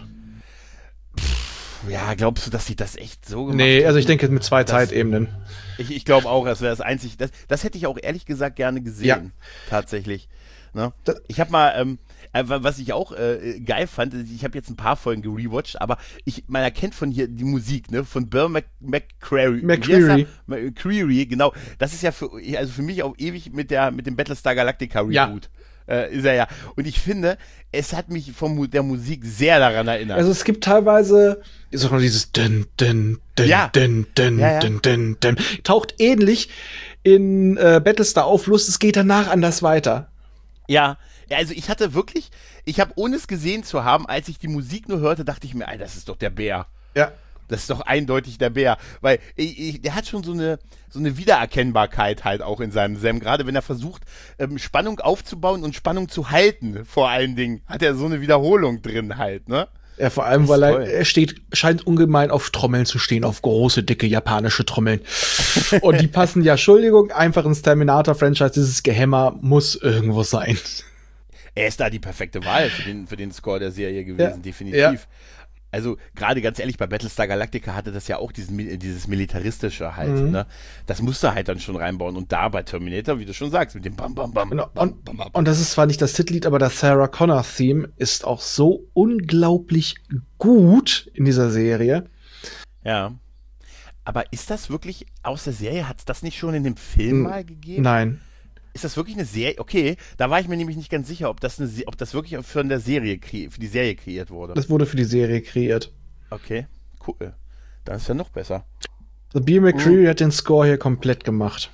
Speaker 2: Pff, ja, glaubst du, dass sie das echt so gemacht
Speaker 3: Nee,
Speaker 2: hat?
Speaker 3: also ich denke mit zwei das, Zeitebenen.
Speaker 2: Ich, ich glaube auch, das wäre das einzig. Das, das hätte ich auch ehrlich gesagt gerne gesehen. Ja. Tatsächlich. Ne? Ich habe mal, ähm, was ich auch äh, geil fand, ich habe jetzt ein paar Folgen gerewatcht, aber ich, man erkennt von hier die Musik, ne, von Bill Mc, McCreary.
Speaker 3: McCreary.
Speaker 2: McCreary, genau. Das ist ja für, also für mich auch ewig mit der, mit dem Battlestar Galactica Reboot.
Speaker 3: Ja.
Speaker 2: Äh, ist er ja. Und ich finde, es hat mich von der Musik sehr daran erinnert.
Speaker 3: Also es gibt teilweise ist auch noch dieses Dun, Dun, Dun,
Speaker 2: ja.
Speaker 3: Dun, Dun,
Speaker 2: ja, ja.
Speaker 3: Dun, Dun, Dun. Taucht ähnlich in äh, Battlestar auf, bloß es geht danach anders weiter.
Speaker 2: Ja, also ich hatte wirklich, ich habe ohne es gesehen zu haben, als ich die Musik nur hörte, dachte ich mir, ey, das ist doch der Bär.
Speaker 3: Ja.
Speaker 2: Das ist doch eindeutig der Bär, weil ich, ich, der hat schon so eine so eine Wiedererkennbarkeit halt auch in seinem Sam, gerade wenn er versucht, ähm, Spannung aufzubauen und Spannung zu halten, vor allen Dingen, hat er so eine Wiederholung drin halt, ne?
Speaker 3: Ja, vor allem, weil er, er steht, scheint ungemein auf Trommeln zu stehen, auf große, dicke japanische Trommeln. Und die passen ja, Entschuldigung, einfach ins Terminator-Franchise, dieses Gehämmer muss irgendwo sein.
Speaker 2: Er ist da die perfekte Wahl für den, für den Score der Serie gewesen,
Speaker 3: ja.
Speaker 2: definitiv.
Speaker 3: Ja.
Speaker 2: Also gerade ganz ehrlich, bei Battlestar Galactica hatte das ja auch diesen, dieses Militaristische halt,
Speaker 3: mhm.
Speaker 2: ne? Das musste halt dann schon reinbauen. Und da bei Terminator, wie du schon sagst, mit dem Bam, Bam, Bam,
Speaker 3: genau.
Speaker 2: Bam,
Speaker 3: und,
Speaker 2: Bam, Bam.
Speaker 3: und das ist zwar nicht das Titellied, aber das Sarah Connor-Theme ist auch so unglaublich gut in dieser Serie.
Speaker 2: Ja. Aber ist das wirklich aus der Serie? Hat es das nicht schon in dem Film mal gegeben?
Speaker 3: Nein.
Speaker 2: Ist das wirklich eine Serie? Okay, da war ich mir nämlich nicht ganz sicher, ob das, eine, ob das wirklich für, eine Serie, für die Serie kreiert wurde.
Speaker 3: Das wurde für die Serie kreiert.
Speaker 2: Okay, cool. Dann ist ja noch besser.
Speaker 3: So, Bear McCreary uh. hat den Score hier komplett gemacht.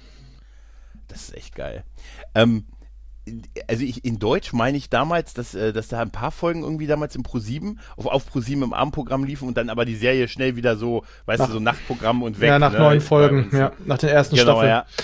Speaker 2: Das ist echt geil. Ähm, also ich, in Deutsch meine ich damals, dass, dass da ein paar Folgen irgendwie damals im ProSieben, auf, auf ProSieben im Abendprogramm liefen und dann aber die Serie schnell wieder so, weißt nach, du, so Nachtprogramm und weg.
Speaker 3: Ja, nach
Speaker 2: ne?
Speaker 3: neun Folgen, ja, nach der ersten
Speaker 2: genau,
Speaker 3: Staffel.
Speaker 2: Ja.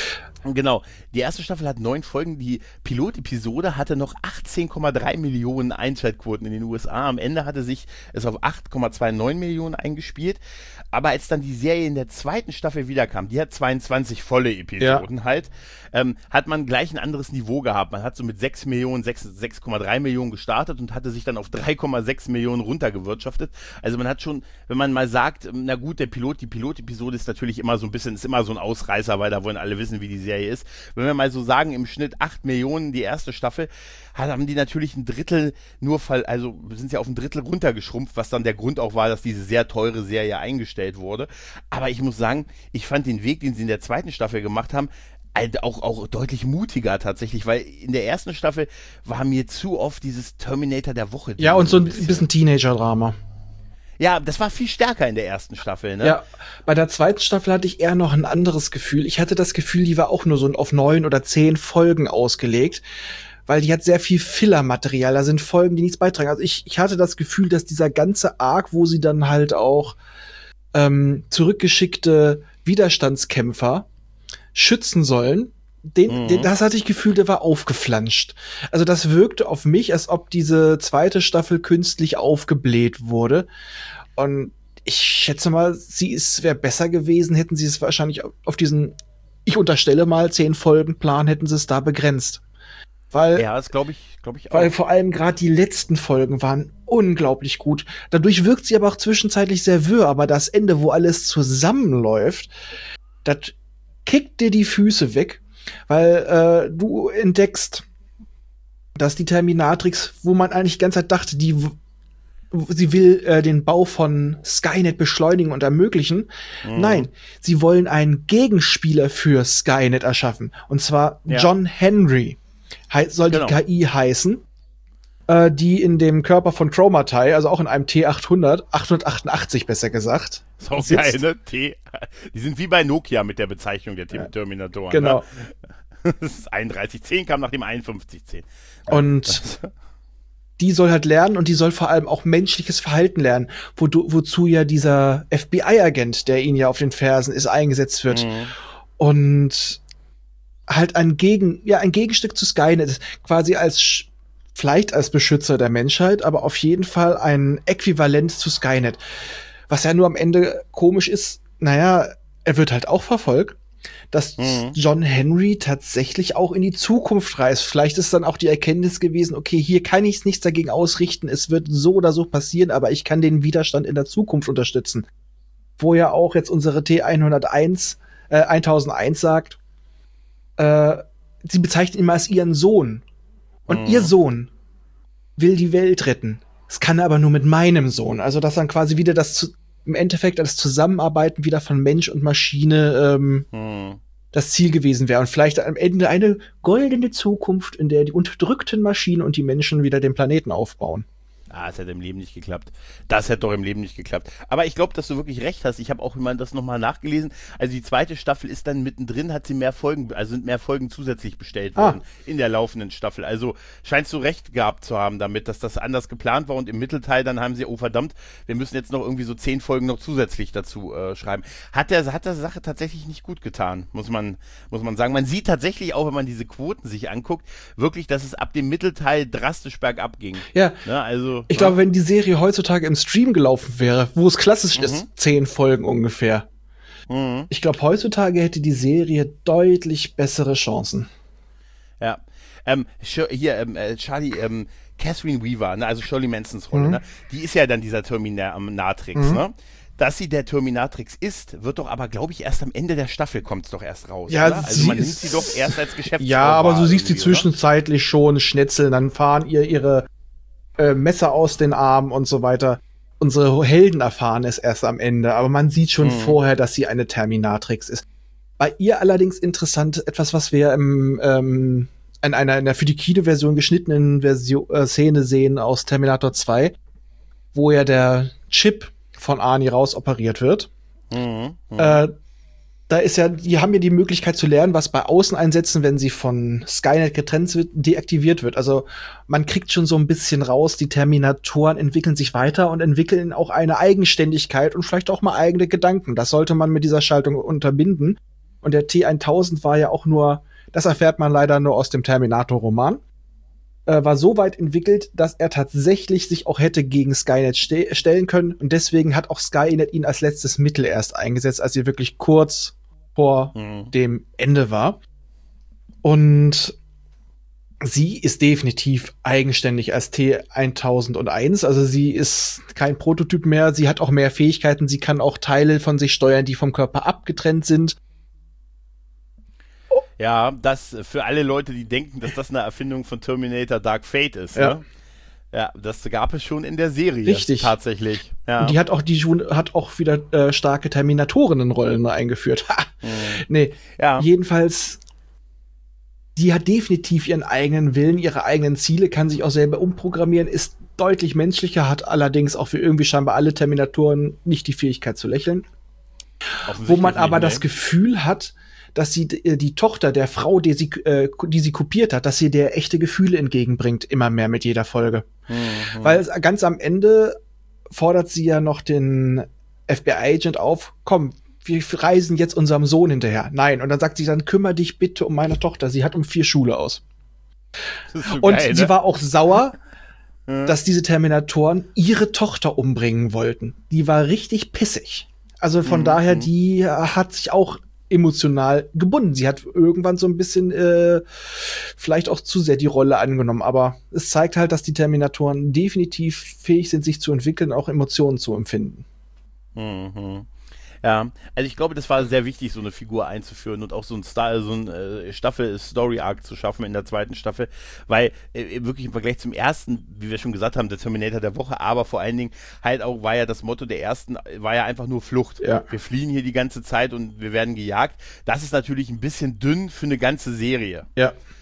Speaker 2: Genau, die erste Staffel hat neun Folgen, die Pilotepisode hatte noch achtzehn Komma drei Millionen Einschaltquoten in den U S A, am Ende hatte sich es auf acht Komma neunundzwanzig Millionen eingespielt, aber als dann die Serie in der zweiten Staffel wiederkam, die hat zweiundzwanzig volle Episoden ja. halt, ähm, hat man gleich ein anderes Niveau gehabt, man hat so mit sechs Millionen, sechs Komma drei Millionen gestartet und hatte sich dann auf drei Komma sechs Millionen runtergewirtschaftet, also man hat schon, wenn man mal sagt, na gut, der Pilot, die Pilotepisode ist natürlich immer so ein bisschen, ist immer so ein Ausreißer, weil da wollen alle wissen, wie die Serie ist. Wenn wir mal so sagen, im Schnitt acht Millionen die erste Staffel, haben die natürlich ein Drittel nur, fall, also sind sie auf ein Drittel runtergeschrumpft, was dann der Grund auch war, dass diese sehr teure Serie eingestellt wurde. Aber ich muss sagen, ich fand den Weg, den sie in der zweiten Staffel gemacht haben, auch, auch deutlich mutiger tatsächlich, weil in der ersten Staffel war mir zu oft dieses Terminator der Woche.
Speaker 3: Ja, und so ein bisschen, bisschen Teenager-Drama.
Speaker 2: Ja, das war viel stärker in der ersten Staffel, ne?
Speaker 3: Ja, bei der zweiten Staffel hatte ich eher noch ein anderes Gefühl. Ich hatte das Gefühl, die war auch nur so auf neun oder zehn Folgen ausgelegt, weil die hat sehr viel Filler-Material. Da sind Folgen, die nichts beitragen. Also ich, ich hatte das Gefühl, dass dieser ganze Arc, wo sie dann halt auch ähm, zurückgeschickte Widerstandskämpfer schützen sollen, Den, mhm. den, das hatte ich Gefühl, der war aufgeflanscht. Also das wirkte auf mich, als ob diese zweite Staffel künstlich aufgebläht wurde. Und ich schätze mal, sie ist wäre besser gewesen, hätten sie es wahrscheinlich auf diesen, ich unterstelle mal, zehn Folgen Plan, hätten sie es da begrenzt. Weil,
Speaker 2: ja, das glaube ich, glaube ich auch.
Speaker 3: Weil vor allem gerade die letzten Folgen waren unglaublich gut. Dadurch wirkt sie aber auch zwischenzeitlich sehr wirr, aber das Ende, wo alles zusammenläuft, das kickt dir die Füße weg. Weil äh, du entdeckst, dass die Terminatrix, wo man eigentlich die ganze Zeit dachte, die sie will äh, den Bau von Skynet beschleunigen und ermöglichen. Mhm. Nein, sie wollen einen Gegenspieler für Skynet erschaffen. Und zwar ja. John Henry he- soll genau. die K I heißen. äh, die in dem Körper von Chromatai, also auch in einem T achthundert, achthundertachtundachtzig besser gesagt.
Speaker 2: Ist auch geil, ne? T, die sind wie bei Nokia mit der Bezeichnung der ja. Terminatoren.
Speaker 3: Genau.
Speaker 2: Ne? Das ist einunddreißig zehn kam nach dem einundfünfzig zehn.
Speaker 3: Und die soll halt lernen und die soll vor allem auch menschliches Verhalten lernen, wo du, wozu ja dieser F B I-Agent, der ihn ja auf den Fersen ist, eingesetzt wird. Mhm. Und halt ein Gegen, ja, ein Gegenstück zu Skynet, quasi als, vielleicht als Beschützer der Menschheit, aber auf jeden Fall ein Äquivalent zu Skynet. Was ja nur am Ende komisch ist, naja, er wird halt auch verfolgt, dass mhm. John Henry tatsächlich auch in die Zukunft reist. Vielleicht ist dann auch die Erkenntnis gewesen, okay, hier kann ich nichts dagegen ausrichten, es wird so oder so passieren, aber ich kann den Widerstand in der Zukunft unterstützen. Wo ja auch jetzt unsere T hunderteins, äh, tausendeins sagt, äh, sie bezeichnet ihn mal als ihren Sohn. Und mhm. ihr Sohn will die Welt retten. Das kann er aber nur mit meinem Sohn. Also, dass dann quasi wieder das zu, im Endeffekt das Zusammenarbeiten wieder von Mensch und Maschine ähm, hm. das Ziel gewesen wäre. Und vielleicht am Ende eine goldene Zukunft, in der die unterdrückten Maschinen und die Menschen wieder den Planeten aufbauen.
Speaker 2: Ah, es hätte im Leben nicht geklappt. Das hätte doch im Leben nicht geklappt. Aber ich glaube, dass du wirklich recht hast. Ich habe auch immer das nochmal nachgelesen. Also die zweite Staffel ist dann mittendrin, hat sie mehr Folgen, also sind mehr Folgen zusätzlich bestellt worden ah. in der laufenden Staffel. Also scheinst du recht gehabt zu haben damit, dass das anders geplant war und im Mittelteil dann haben sie, oh verdammt, wir müssen jetzt noch irgendwie so zehn Folgen noch zusätzlich dazu äh, schreiben. Hat der, hat der Sache tatsächlich nicht gut getan, muss man, muss man sagen. Man sieht tatsächlich auch, wenn man diese Quoten sich anguckt, wirklich, dass es ab dem Mittelteil drastisch bergab ging.
Speaker 3: Ja,
Speaker 2: ne? Also
Speaker 3: ich glaube, wenn die Serie heutzutage im Stream gelaufen wäre, wo es klassisch mhm. ist, zehn Folgen ungefähr. Mhm. Ich glaube, heutzutage hätte die Serie deutlich bessere Chancen.
Speaker 2: Ja. Ähm, hier, ähm, Charlie, ähm, Catherine Weaver, ne, also Shirley Mansons Rolle, mhm. ne, die ist ja dann dieser Terminatrix, mhm. ne? Dass sie der Terminatrix ist, wird doch aber, glaube ich, erst am Ende der Staffel kommt es doch erst raus,
Speaker 3: ja,
Speaker 2: oder? Also man nimmt sie doch erst als Geschäftsfrau.
Speaker 3: Ja, aber du siehst sie zwischenzeitlich schon schnetzeln, dann fahren ihr ihre Äh, Messer aus den Armen und so weiter. Unsere Helden erfahren es erst am Ende, aber man sieht schon hm. vorher, dass sie eine Terminatrix ist. Bei ihr allerdings interessant, etwas, was wir im, ähm, in einer in der für die Kino-Version geschnittenen Version, äh, Szene sehen aus Terminator zwei, wo ja der Chip von Arnie rausoperiert wird. Mhm. Mhm. Äh, Da ist ja, die haben ja die Möglichkeit zu lernen, was bei Außeneinsätzen, wenn sie von Skynet getrennt wird, deaktiviert wird. Also man kriegt schon so ein bisschen raus, die Terminatoren entwickeln sich weiter und entwickeln auch eine Eigenständigkeit und vielleicht auch mal eigene Gedanken. Das sollte man mit dieser Schaltung unterbinden. Und der T tausend war ja auch nur, das erfährt man leider nur aus dem Terminator-Roman, äh, war so weit entwickelt, dass er tatsächlich sich auch hätte gegen Skynet ste- stellen können. Und deswegen hat auch Skynet ihn als letztes Mittel erst eingesetzt, als sie wirklich kurz vor mhm. dem Ende war. Und sie ist definitiv eigenständig als T tausendundeins. Also sie ist kein Prototyp mehr. Sie hat auch mehr Fähigkeiten. Sie kann auch Teile von sich steuern, die vom Körper abgetrennt sind.
Speaker 2: Ja, das für alle Leute, die denken, dass das eine Erfindung von Terminator Dark Fate ist.
Speaker 3: Ja.
Speaker 2: Ne? Ja, das gab es schon in der Serie.
Speaker 3: Richtig.
Speaker 2: Tatsächlich. Ja.
Speaker 3: Und die hat auch, die hat auch wieder äh, starke Terminatorinnenrollen eingeführt. Ha! Mhm. Nee, ja. Jedenfalls, die hat definitiv ihren eigenen Willen, ihre eigenen Ziele, kann sich auch selber umprogrammieren, ist deutlich menschlicher, hat allerdings auch für irgendwie scheinbar alle Terminatoren nicht die Fähigkeit zu lächeln. Wo man aber nicht, das nee. Gefühl hat, dass sie die, die Tochter der Frau, die sie, äh, die sie kopiert hat, dass sie der echte Gefühle entgegenbringt, immer mehr mit jeder Folge. Mhm. Weil ganz am Ende fordert sie ja noch den F B I-Agent auf, komm, wir reisen jetzt unserem Sohn hinterher. Nein, und dann sagt sie, dann kümmere dich bitte um meine Tochter, sie hat um vier Schule aus. Das ist so und geil, sie ne? war auch sauer, mhm. dass diese Terminatoren ihre Tochter umbringen wollten. Die war richtig pissig. Also von mhm. daher, die hat sich auch emotional gebunden. Sie hat irgendwann so ein bisschen äh, vielleicht auch zu sehr die Rolle angenommen, aber es zeigt halt, dass die Terminatoren definitiv fähig sind, sich zu entwickeln, auch Emotionen zu empfinden.
Speaker 2: Mhm. Ja, also ich glaube, das war sehr wichtig, so eine Figur einzuführen und auch so ein Star, so ein äh, Staffel-Story-Arc zu schaffen in der zweiten Staffel, weil äh, wirklich im Vergleich zum ersten, wie wir schon gesagt haben, der Terminator der Woche, aber vor allen Dingen halt auch war ja das Motto der ersten, war ja einfach nur Flucht.
Speaker 3: Ja.
Speaker 2: Wir fliehen hier die ganze Zeit und wir werden gejagt. Das ist natürlich ein bisschen dünn für eine ganze Serie.
Speaker 3: Ja.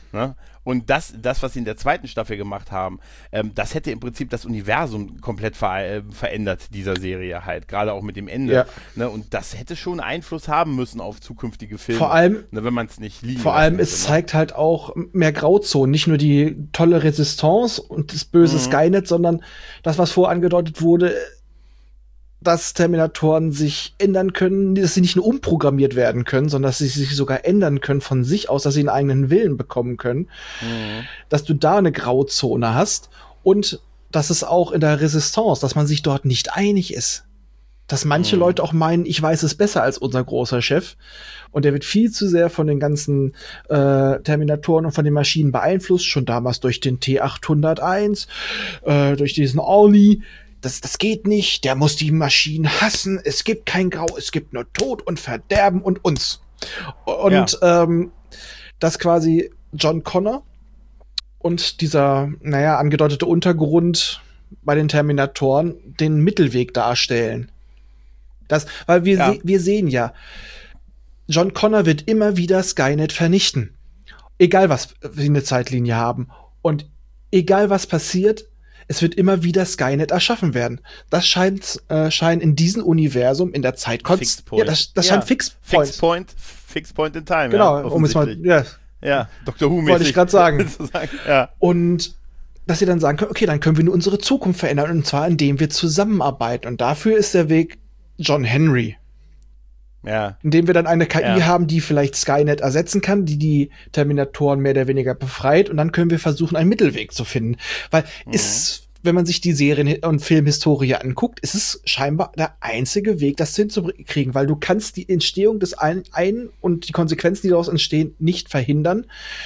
Speaker 2: Ne? Und das, das, was sie in der zweiten Staffel gemacht haben, ähm, das hätte im Prinzip das Universum komplett ver äh, verändert, dieser Serie halt, gerade auch mit dem Ende.
Speaker 3: Ja.
Speaker 2: Ne? Und das hätte schon Einfluss haben müssen auf zukünftige Filme.
Speaker 3: Vor allem,
Speaker 2: ne, wenn man es nicht liegen
Speaker 3: Vor allem,
Speaker 2: hätte,
Speaker 3: es
Speaker 2: ne?
Speaker 3: zeigt halt auch mehr Grauzonen. Nicht nur die tolle Resistance und das böse
Speaker 2: Mhm.
Speaker 3: Skynet, sondern das, was vorher angedeutet wurde, dass Terminatoren sich ändern können, dass sie nicht nur umprogrammiert werden können, sondern dass sie sich sogar ändern können von sich aus, dass sie einen eigenen Willen bekommen können.
Speaker 2: Mhm.
Speaker 3: Dass du da eine Grauzone hast und dass es auch in der Resistance, dass man sich dort nicht einig ist. Dass manche
Speaker 2: Mhm.
Speaker 3: Leute auch meinen, ich weiß es besser als unser großer Chef. Und der wird viel zu sehr von den ganzen äh, Terminatoren und von den Maschinen beeinflusst, schon damals durch den T achthunderteins, äh, durch diesen Ollie. Das, das geht nicht, der muss die Maschinen hassen, es gibt kein Grau, es gibt nur Tod und Verderben und uns. Und ja. ähm, dass quasi John Connor und dieser, naja, angedeutete Untergrund bei den Terminatoren den Mittelweg darstellen. Das, weil wir,
Speaker 2: Ja.
Speaker 3: se- wir sehen ja, John Connor wird immer wieder Skynet vernichten. Egal, was wir eine Zeitlinie haben. Und egal, was passiert, es wird immer wieder Skynet erschaffen werden. Das scheint, äh, scheint in diesem Universum, in der Zeit
Speaker 2: Fixed Point.
Speaker 3: Ja, das, das
Speaker 2: Ja.
Speaker 3: scheint Fixed Point.
Speaker 2: Fixed Point, Fixed Point in Time.
Speaker 3: Genau,
Speaker 2: ja,
Speaker 3: um es mal,
Speaker 2: offensichtlich.
Speaker 3: ja.
Speaker 2: Ja, Doktor Who-mäßig.
Speaker 3: Wollte ich grad sagen.
Speaker 2: sozusagen. Ja.
Speaker 3: Und dass sie dann sagen können, okay, dann können wir nur unsere Zukunft verändern, und zwar indem wir zusammenarbeiten. Und dafür ist der Weg John Henry.
Speaker 2: Ja.
Speaker 3: Indem wir dann eine K I
Speaker 2: Ja.
Speaker 3: haben, die vielleicht Skynet ersetzen kann, die die Terminatoren mehr oder weniger befreit, und dann können wir versuchen, einen Mittelweg zu finden. Weil
Speaker 2: Mhm.
Speaker 3: ist, wenn man sich die Serien- und Filmhistorie anguckt, ist es scheinbar der einzige Weg, das hinzukriegen, weil du kannst die Entstehung des einen, einen und die Konsequenzen, die daraus entstehen, nicht verhindern.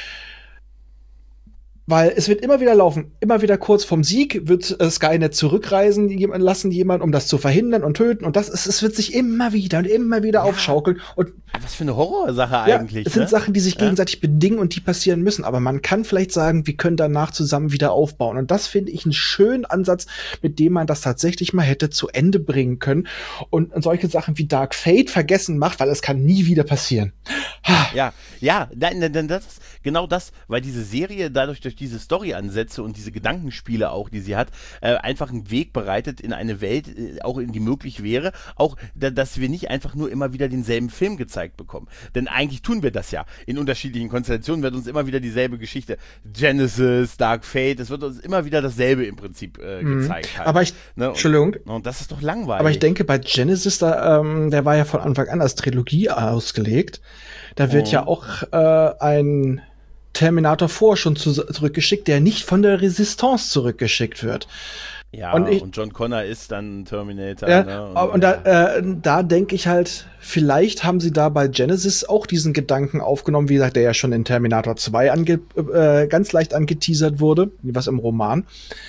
Speaker 3: Weil es wird immer wieder laufen, immer wieder kurz vom Sieg wird äh, Skynet zurückreisen jemand, lassen, jemand, um das zu verhindern und töten. Und das ist, es wird sich immer wieder und immer wieder
Speaker 2: Ja.
Speaker 3: aufschaukeln. Und
Speaker 2: Was für eine Horrorsache
Speaker 3: ja,
Speaker 2: eigentlich.
Speaker 3: es sind
Speaker 2: ne?
Speaker 3: Sachen, die sich
Speaker 2: Ja.
Speaker 3: gegenseitig bedingen und die passieren müssen. Aber man kann vielleicht sagen, wir können danach zusammen wieder aufbauen. Und das finde ich einen schönen Ansatz, mit dem man das tatsächlich mal hätte zu Ende bringen können. Und solche Sachen wie Dark Fate vergessen macht, weil es kann nie wieder passieren.
Speaker 2: Ja, ja, nein, nein, nein, das ist genau das, weil diese Serie dadurch durch diese Story-Ansätze und diese Gedankenspiele auch, die sie hat, äh, einfach einen Weg bereitet in eine Welt, äh, auch in die möglich wäre, auch, da, dass wir nicht einfach nur immer wieder denselben Film gezeigt bekommen. Denn eigentlich tun wir das ja. In unterschiedlichen Konstellationen wird uns immer wieder dieselbe Geschichte. Genesis, Dark Fate, es wird uns immer wieder dasselbe im Prinzip äh,
Speaker 3: Mhm.
Speaker 2: gezeigt. Halt.
Speaker 3: Aber ich,
Speaker 2: Ne, und,
Speaker 3: Entschuldigung,
Speaker 2: und das ist doch langweilig.
Speaker 3: aber ich denke, bei Genesis, da, ähm, der war ja von Anfang an als Trilogie ausgelegt. Da wird
Speaker 2: Mhm.
Speaker 3: ja auch äh, ein Terminator vor schon zu, zurückgeschickt, der nicht von der Resistance zurückgeschickt wird.
Speaker 2: ja,
Speaker 3: und
Speaker 2: und,
Speaker 3: ich-
Speaker 2: John Connor ist dann Terminator.
Speaker 3: Ja,
Speaker 2: ne,
Speaker 3: und da, äh, da denke ich halt, vielleicht haben sie da bei Genesis auch diesen Gedanken aufgenommen, wie gesagt, der ja schon in Terminator zwei ange äh, ganz leicht angeteasert wurde, was im Roman,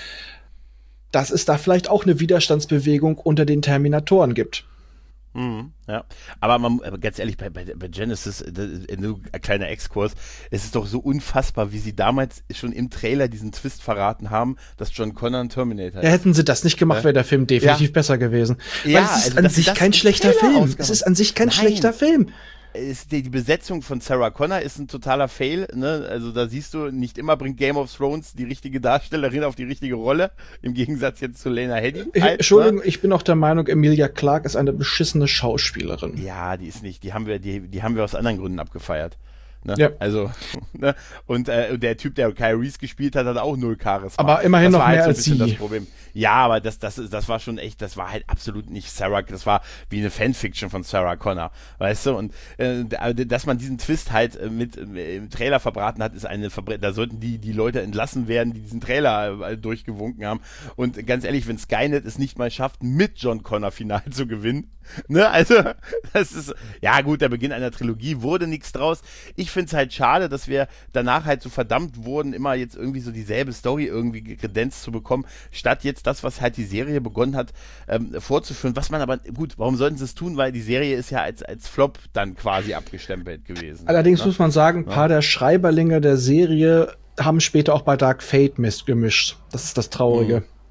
Speaker 3: dass es da vielleicht auch eine Widerstandsbewegung unter den Terminatoren gibt.
Speaker 2: Mhm, ja, aber, man, aber ganz ehrlich, bei, bei, bei Genesis, das ist nur ein kleiner Exkurs, es ist doch so unfassbar, wie sie damals schon im Trailer diesen Twist verraten haben, dass John Connor ein Terminator
Speaker 3: Ja,
Speaker 2: ist.
Speaker 3: hätten sie das nicht gemacht,
Speaker 2: Ja.
Speaker 3: wäre der Film definitiv besser gewesen.
Speaker 2: Ja,
Speaker 3: Weil es ist
Speaker 2: also,
Speaker 3: an
Speaker 2: dass sie
Speaker 3: sich
Speaker 2: das
Speaker 3: kein
Speaker 2: im
Speaker 3: schlechter
Speaker 2: Trailer
Speaker 3: Film.
Speaker 2: ausgemacht-
Speaker 3: Es ist an sich kein
Speaker 2: Nein.
Speaker 3: schlechter Film.
Speaker 2: Ist die, die Besetzung von Sarah Connor ist ein totaler Fail, ne? Also da siehst du, nicht immer bringt Game of Thrones die richtige Darstellerin auf die richtige Rolle, im Gegensatz jetzt zu Lena Headey.
Speaker 3: Ich,
Speaker 2: halt,
Speaker 3: Entschuldigung,
Speaker 2: ne?
Speaker 3: ich bin auch der Meinung, Emilia Clarke ist eine beschissene Schauspielerin.
Speaker 2: Ja, die ist nicht, die haben wir, die, die haben wir aus anderen Gründen abgefeiert. Ne?
Speaker 3: Ja.
Speaker 2: Also, ne? Und äh, der Typ, der Kyle Reese gespielt hat, hat auch null Charisma.
Speaker 3: Aber immerhin
Speaker 2: das
Speaker 3: noch
Speaker 2: war halt
Speaker 3: mehr
Speaker 2: so ein
Speaker 3: als
Speaker 2: bisschen
Speaker 3: sie.
Speaker 2: das Problem. Ja, aber das, das, das war schon echt, das war halt absolut nicht Sarah, das war wie eine Fanfiction von Sarah Connor, weißt du? Und äh, dass man diesen Twist halt äh, mit äh, im Trailer verbraten hat, ist eine Verbre da sollten die, die Leute entlassen werden, die diesen Trailer äh, durchgewunken haben. Und ganz ehrlich, wenn Skynet es nicht mal schafft, mit John Connor final zu gewinnen, ne? Also, das ist, ja gut, der Beginn einer Trilogie, wurde nichts draus. Ich finde es halt schade, dass wir danach halt so verdammt wurden, immer jetzt irgendwie so dieselbe Story irgendwie kredenzt zu bekommen, statt jetzt das, was halt die Serie begonnen hat, ähm, fortzuführen. Was man aber, gut, warum sollten sie es tun? Weil die Serie ist ja als, als Flop dann quasi abgestempelt gewesen.
Speaker 3: Allerdings
Speaker 2: ne?
Speaker 3: muss man sagen, ein paar der Schreiberlinge der Serie haben später auch bei Dark Fate Mist gemischt. Das ist das Traurige.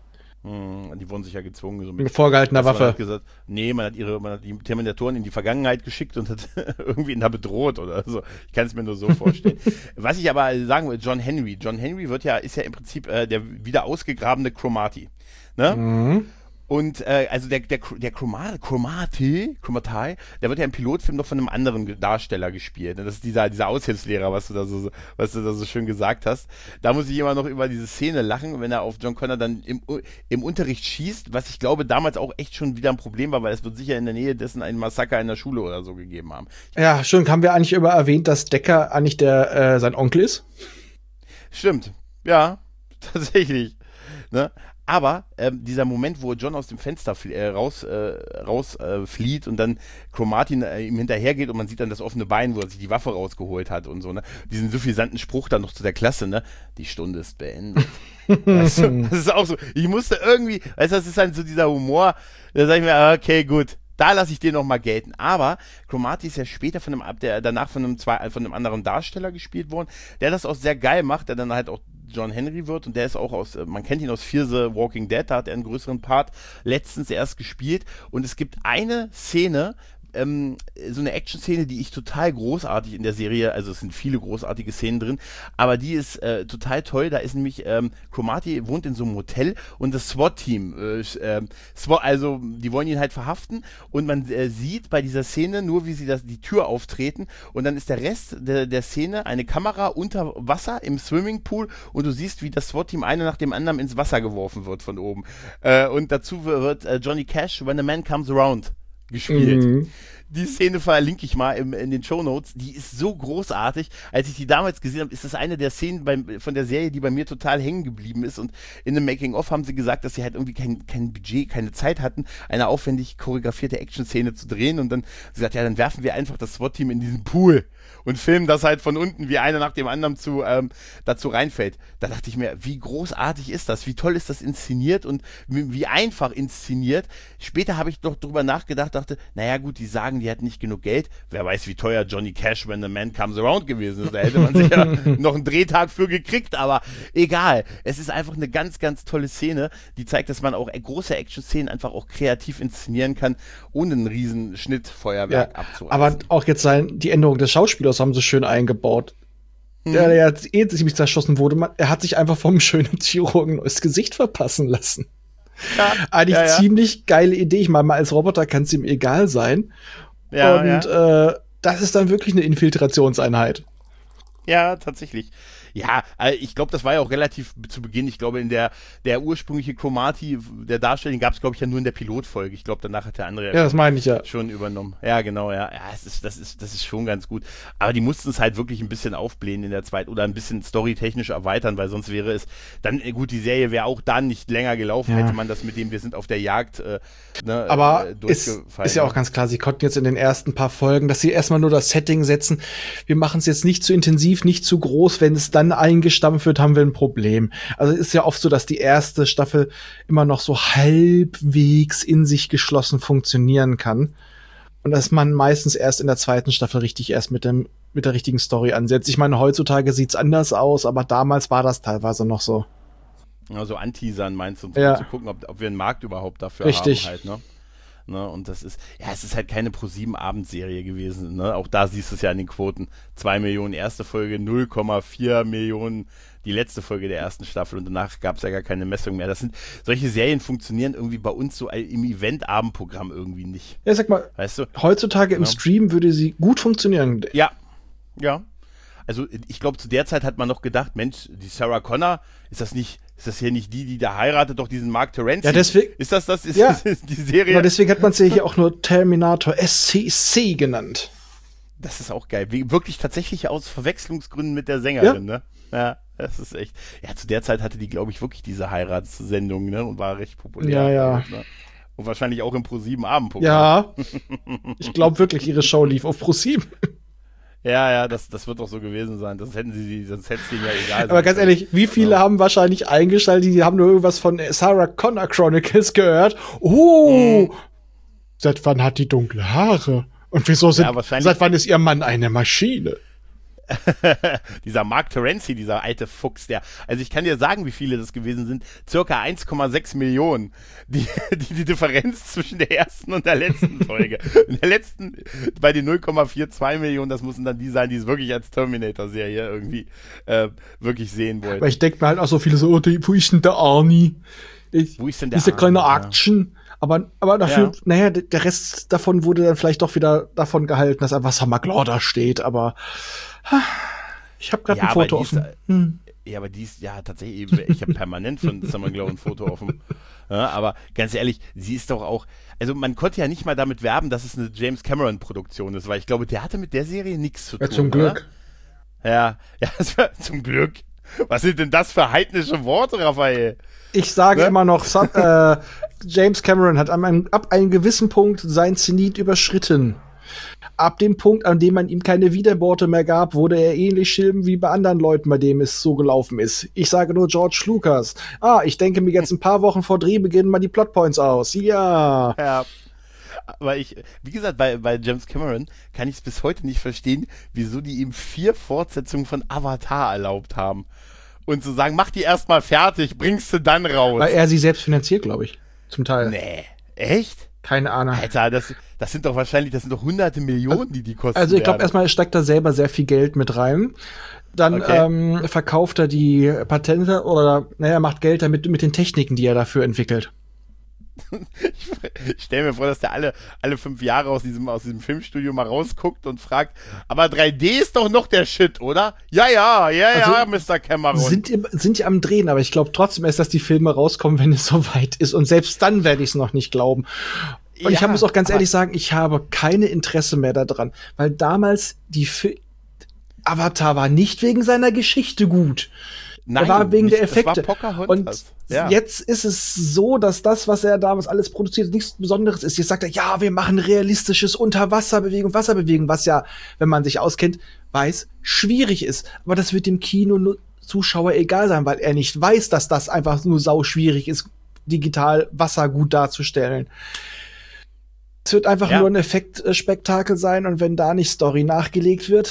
Speaker 2: Hm, die wurden sich ja gezwungen. So mit,
Speaker 3: mit vorgehaltener Waffe.
Speaker 2: Man hat gesagt, nee, man hat, ihre, man hat die Terminatoren in die Vergangenheit geschickt und hat irgendwie ihn da bedroht oder so. Ich kann es mir nur so vorstellen. Was ich aber sagen will, John Henry. John Henry wird ja, ist ja im Prinzip äh, der wieder ausgegrabene Cromartie. Ne?
Speaker 3: Mhm.
Speaker 2: Und äh, also der, der, der Cromartie, Cromartie, Cromartie, der wird ja im Pilotfilm noch von einem anderen Darsteller gespielt. Das ist dieser, dieser Aushilfslehrer, was du da so, was du da so schön gesagt hast. Da muss ich immer noch über diese Szene lachen, wenn er auf John Connor dann im, im Unterricht schießt, was ich glaube damals auch echt schon wieder ein Problem war, weil es wird sicher in der Nähe dessen einen Massaker in der Schule oder so gegeben haben.
Speaker 3: Ja, schön. Haben wir eigentlich über erwähnt, dass Decker eigentlich der äh, sein Onkel ist?
Speaker 2: Stimmt. Ja, tatsächlich. Ne? Aber ähm, dieser Moment, wo John aus dem Fenster fl- äh, raus, äh, raus äh, flieht und dann Cromartie äh, ihm hinterhergeht und man sieht dann das offene Bein, wo er sich die Waffe rausgeholt hat und so, ne? Diesen suffisanten Spruch dann noch zu der Klasse, ne? Die Stunde ist beendet. Weißt du? Das ist auch so, ich musste irgendwie, weißt du, das ist dann so dieser Humor, da sag ich mir, okay, gut. Da lasse ich den noch mal gelten. Aber Cromartie ist ja später von einem, der danach von einem, zwei, von einem anderen Darsteller gespielt worden, der das auch sehr geil macht, der dann halt auch John Henry wird und der ist auch aus, man kennt ihn aus Fear the Walking Dead, da hat er einen größeren Part letztens erst gespielt und es gibt eine Szene, ähm, so eine Action-Szene, die ich total großartig in der Serie, also es sind viele großartige Szenen drin, aber die ist äh, total toll, da ist nämlich, ähm, Cromartie wohnt in so einem Hotel und das SWAT-Team, äh, äh, SWAT, also die wollen ihn halt verhaften und man äh, sieht bei dieser Szene nur, wie sie das, die Tür auftreten und dann ist der Rest der, der Szene eine Kamera unter Wasser im Swimmingpool und du siehst, wie das SWAT-Team eine nach dem anderen ins Wasser geworfen wird von oben. Äh, und dazu wird äh, Johnny Cash, When a Man Comes Around gespielt. Mhm. Die Szene verlinke ich mal im, in den Shownotes. Die ist so großartig. Als ich die damals gesehen habe, ist das eine der Szenen bei, von der Serie, die bei mir total hängen geblieben ist. Und in dem Making-of haben sie gesagt, dass sie halt irgendwie kein, kein Budget, keine Zeit hatten, eine aufwendig choreografierte Action-Szene zu drehen. Und dann sie gesagt, ja, dann werfen wir einfach das SWAT-Team in diesen Pool und filmen das halt von unten, wie einer nach dem anderen zu, ähm, dazu reinfällt. Da dachte ich mir, wie großartig ist das? Wie toll ist das inszeniert und wie, wie einfach inszeniert. Später habe ich doch drüber nachgedacht, dachte, naja gut, die sagen, die hatten nicht genug Geld. Wer weiß, wie teuer Johnny Cash, When the Man Comes Around gewesen ist. Da hätte man sich ja noch einen Drehtag für gekriegt, aber egal. Es ist einfach eine ganz, ganz tolle Szene, die zeigt, dass man auch große Action-Szenen einfach auch kreativ inszenieren kann, ohne einen riesen Schnittfeuerwerk ja, abzureißen.
Speaker 3: Aber auch jetzt sein, die Änderung des Schauspielers haben sie schön eingebaut. Hm. Der, der jetzt eh ziemlich zerschossen wurde, man, er hat sich einfach vom schönen Chirurgen neues Gesicht verpassen lassen. Ja, Eigentlich ja, ja. ziemlich geile Idee. Ich meine, mal als Roboter kann es ihm egal sein. Ja, und ja. Äh, das ist dann wirklich eine Infiltrationseinheit.
Speaker 2: Ja, tatsächlich. Ja, ich glaube, das war ja auch relativ zu Beginn. Ich glaube, in der, der ursprüngliche Cromartie, der Darstellung, gab es, glaube ich, ja nur in der Pilotfolge. Ich glaube, danach hat der andere
Speaker 3: ja, das meine ich ja.
Speaker 2: schon übernommen. Ja, genau, ja. Ja, es ist, das ist, das ist schon ganz gut. Aber die mussten es halt wirklich ein bisschen aufblähen in der zweiten oder ein bisschen storytechnisch erweitern, weil sonst wäre es dann, gut, die Serie wäre auch dann nicht länger gelaufen, ja. hätte man das mit dem, wir sind auf der Jagd, äh, ne,
Speaker 3: Aber äh, ist, ist ja auch ganz klar, sie konnten jetzt in den ersten paar Folgen, dass sie erstmal nur das Setting setzen. Wir machen es jetzt nicht zu intensiv, nicht zu groß, wenn es dann eingestampft wird, haben wir ein Problem. Also ist ja oft so, dass die erste Staffel immer noch so halbwegs in sich geschlossen funktionieren kann. Und dass man meistens erst in der zweiten Staffel richtig erst mit dem mit der richtigen Story ansetzt. Ich meine, heutzutage sieht's anders aus, aber damals war das teilweise noch so.
Speaker 2: Also anteasern meinst du, um
Speaker 3: ja.
Speaker 2: zu gucken, ob, ob wir einen Markt überhaupt dafür
Speaker 3: richtig.
Speaker 2: haben halt, ne? Ne, und das ist, ja, es ist halt keine Pro sieben Abendserie gewesen, ne? Auch da siehst du es ja an den Quoten. zwei Millionen erste Folge, null Komma vier Millionen die letzte Folge der ersten Staffel und danach gab es ja gar keine Messung mehr. Das sind, solche Serien funktionieren irgendwie bei uns so im Event-Abendprogramm irgendwie nicht.
Speaker 3: Ja, sag mal, weißt du, heutzutage im ja. Stream würde sie gut funktionieren.
Speaker 2: Ja, ja. Also ich glaube, zu der Zeit hat man noch gedacht, Mensch, die Sarah Connor, ist das nicht, ist das hier nicht die, die da heiratet, doch diesen Mark Terenzi?
Speaker 3: Ja, deswegen.
Speaker 2: Ist das das? Ist,
Speaker 3: ja.
Speaker 2: ist, ist die Serie?
Speaker 3: Genau, deswegen hat man sie hier auch nur Terminator S C C genannt.
Speaker 2: Das ist auch geil. Wie, wirklich tatsächlich aus Verwechslungsgründen mit der Sängerin, ja. ne? Ja, das ist echt. Ja, zu der Zeit hatte die, glaube ich, wirklich diese Heiratssendung, ne? Und war recht populär.
Speaker 3: Ja, ja.
Speaker 2: Ne? Und wahrscheinlich auch im Pro sieben Abendprogramm.
Speaker 3: Ja. Ich glaube wirklich, ihre Show lief auf Pro sieben.
Speaker 2: Ja, ja, das, das wird doch so gewesen sein. Das hätten sie, sonst hätte es denen ja egal sein.
Speaker 3: Aber ganz ehrlich, wie viele ja. haben wahrscheinlich eingeschaltet, die haben nur irgendwas von Sarah Connor Chronicles gehört. Oh, mhm. Seit wann hat die dunkle Haare? Und wieso sind,
Speaker 2: ja,
Speaker 3: seit wann ist ihr Mann eine Maschine?
Speaker 2: dieser Mark Terenzi, dieser alte Fuchs, der, also ich kann dir sagen, wie viele das gewesen sind, circa eins Komma sechs Millionen, die, die, die Differenz zwischen der ersten und der letzten Folge. In der letzten, bei den null Komma zweiundvierzig Millionen, das müssen dann die sein, die es wirklich als Terminator-Serie irgendwie äh, wirklich sehen wollten.
Speaker 3: Weil ich denke mir halt auch so viele so, oh, wo ist denn der Arnie? Ich,
Speaker 2: Wo ist denn der
Speaker 3: Diese kleine
Speaker 2: Arnie,
Speaker 3: Action. Ja. Aber, aber dafür,
Speaker 2: Ja.
Speaker 3: naja, der Rest davon wurde dann vielleicht doch wieder davon gehalten, dass einfach Summer da steht, aber ich habe gerade
Speaker 2: Ja,
Speaker 3: ein
Speaker 2: aber
Speaker 3: Foto
Speaker 2: die ist-
Speaker 3: offen. Hm.
Speaker 2: Ja, aber die ist, ja, tatsächlich, ich habe permanent von Summer Glau ein Foto offen. Ja, aber ganz ehrlich, sie ist doch auch, also man konnte ja nicht mal damit werben, dass es eine James Cameron-Produktion ist, weil ich glaube, der hatte mit der Serie nichts zu tun.
Speaker 3: Ja, zum Glück.
Speaker 2: Oder? Ja, ja, das war, zum Glück. Was sind denn das für heidnische Worte, Raphael?
Speaker 3: Ich sage
Speaker 2: Ne?
Speaker 3: immer noch, Sam, äh, James Cameron hat an einem, ab einem gewissen Punkt sein Zenit überschritten. Ab dem Punkt, an dem man ihm keine Widerworte mehr gab, wurde er ähnlich schilben wie bei anderen Leuten, bei denen es so gelaufen ist. Ich sage nur George Lucas. Ah, ich denke mir jetzt ein paar Wochen vor Drehbeginn mal die Plotpoints aus. Ja.
Speaker 2: Ja. Aber ich, wie gesagt, bei, bei James Cameron kann ich es bis heute nicht verstehen, wieso die ihm vier Fortsetzungen von Avatar erlaubt haben. Und zu sagen, mach die erstmal fertig, bringst du dann raus.
Speaker 3: Weil er sie selbst finanziert, glaube ich. Zum Teil.
Speaker 2: Nee, echt?
Speaker 3: Keine Ahnung.
Speaker 2: Alter, das, das sind doch wahrscheinlich, das sind doch hunderte Millionen, die die kosten.
Speaker 3: Also ich glaube,
Speaker 2: werden.
Speaker 3: erstmal steckt da selber sehr viel Geld mit rein. Dann
Speaker 2: Okay.
Speaker 3: ähm, verkauft er die Patente oder, naja, macht Geld damit mit den Techniken, die er dafür entwickelt.
Speaker 2: Ich, ich stelle mir vor, dass der alle, alle fünf Jahre aus diesem, aus diesem Filmstudio mal rausguckt und fragt, aber drei D ist doch noch der Shit, oder? Ja, ja, ja, ja,
Speaker 3: Also,
Speaker 2: Mister Cameron.
Speaker 3: Sind, im- sind ja am Drehen, aber ich glaube trotzdem erst, dass die Filme rauskommen, wenn es soweit ist. Und selbst dann werde ich es noch nicht glauben. Und ich
Speaker 2: Ja,
Speaker 3: muss auch ganz
Speaker 2: aber-
Speaker 3: ehrlich sagen, ich habe keine Interesse mehr daran. Weil damals die Fi Avatar war nicht wegen seiner Geschichte gut.
Speaker 2: Nein,
Speaker 3: er war wegen
Speaker 2: nicht,
Speaker 3: der
Speaker 2: das war
Speaker 3: Effekte.
Speaker 2: Pocahontas.
Speaker 3: Und
Speaker 2: Ja.
Speaker 3: jetzt ist es so, dass das, was er damals alles produziert, nichts Besonderes ist. Jetzt sagt er, ja, wir machen realistisches Unterwasserbewegung, Wasserbewegung, was ja, wenn man sich auskennt, weiß, schwierig ist. Aber das wird dem Kino-Zuschauer egal sein, weil er nicht weiß, dass das einfach nur sau schwierig ist, digital Wasser gut darzustellen. Es wird einfach
Speaker 2: Ja.
Speaker 3: nur ein Effektspektakel sein und wenn da nicht Story nachgelegt wird,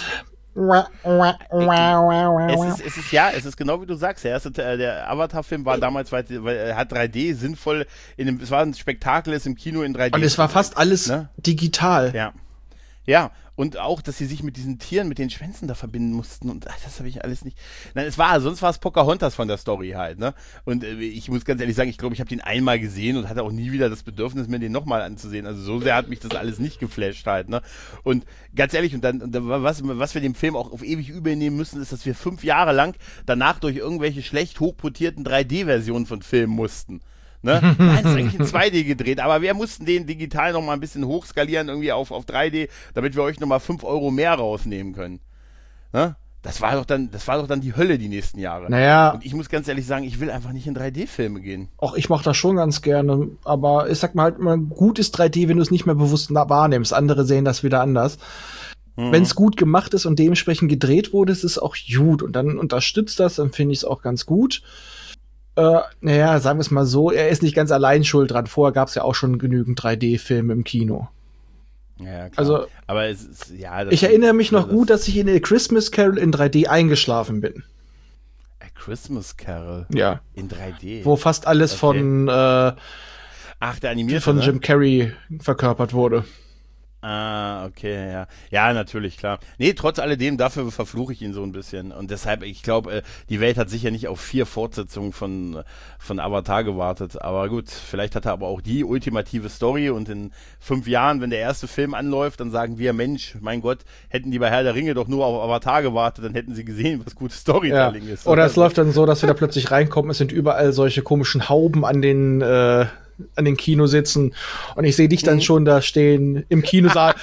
Speaker 2: Es ist, es ist, ja, es ist genau wie du sagst. Der erste, äh, der Avatar-Film war damals, weil, weil er hat drei D sinnvoll, in dem, es war ein Spektakel, es im Kino in drei D.
Speaker 3: und es war fast alles
Speaker 2: Ne?
Speaker 3: digital.
Speaker 2: Ja. Ja, und auch, dass sie sich mit diesen Tieren, mit den Schwänzen da verbinden mussten und ach, das habe ich alles nicht. Nein, es war, sonst war es Pocahontas von der Story halt, ne? Und äh, ich muss ganz ehrlich sagen, ich glaube, ich habe den einmal gesehen und hatte auch nie wieder das Bedürfnis, mir den nochmal anzusehen. Also so sehr hat mich das alles nicht geflasht halt, ne? Und ganz ehrlich, und dann, und dann was, was wir dem Film auch auf ewig übel nehmen müssen, ist, dass wir fünf Jahre lang danach durch irgendwelche schlecht hochpotierten drei D-Versionen von Filmen mussten. Ne? Nein, es ist eigentlich in zwei D gedreht, aber wir mussten den digital noch mal ein bisschen hochskalieren, irgendwie auf, auf drei D, damit wir euch noch mal fünf Euro mehr rausnehmen können. Ne? Das war doch dann, das war doch dann die Hölle die nächsten Jahre.
Speaker 3: Naja,
Speaker 2: Und ich muss ganz ehrlich sagen, ich will einfach nicht in drei D-Filme gehen.
Speaker 3: auch ich mache das schon ganz gerne, aber ich sag mal halt immer, gut ist drei D, wenn du es nicht mehr bewusst na- wahrnimmst. Andere sehen das wieder anders.
Speaker 2: Mhm.
Speaker 3: Wenn es gut gemacht ist und dementsprechend gedreht wurde, ist es auch gut und dann unterstützt das, dann finde ich es auch ganz gut. Äh, naja, sagen wir es mal so, er ist nicht ganz allein schuld dran. Vorher gab es ja auch schon genügend drei D-Filme im Kino.
Speaker 2: Ja, klar.
Speaker 3: Also,
Speaker 2: aber es ist, ja. Das
Speaker 3: Ich erinnere mich noch
Speaker 2: das-
Speaker 3: gut, dass ich in A Christmas Carol in drei D eingeschlafen bin.
Speaker 2: A Christmas Carol
Speaker 3: Ja.
Speaker 2: in drei D.
Speaker 3: Wo fast alles
Speaker 2: Okay.
Speaker 3: von, äh,
Speaker 2: Ach, der animierte,
Speaker 3: von
Speaker 2: ne?
Speaker 3: Jim Carrey verkörpert wurde.
Speaker 2: Ah, okay, ja. Ja, natürlich, klar. Nee, trotz alledem, dafür verfluche ich ihn so ein bisschen. Und deshalb, ich glaube, äh, die Welt hat sicher nicht auf vier Fortsetzungen von, von Avatar gewartet. Aber gut, vielleicht hat er aber auch die ultimative Story und in fünf Jahren, wenn der erste Film anläuft, dann sagen wir, Mensch, mein Gott, hätten die bei Herr der Ringe doch nur auf Avatar gewartet, dann hätten sie gesehen, was gutes
Speaker 3: Ja.
Speaker 2: Storytelling ist.
Speaker 3: Oder es
Speaker 2: Also,
Speaker 3: läuft dann so, dass wir da plötzlich reinkommen, es sind überall solche komischen Hauben an den, äh, an den Kinositzen und ich sehe dich dann
Speaker 2: Mhm.
Speaker 3: schon da stehen im Kinosaal.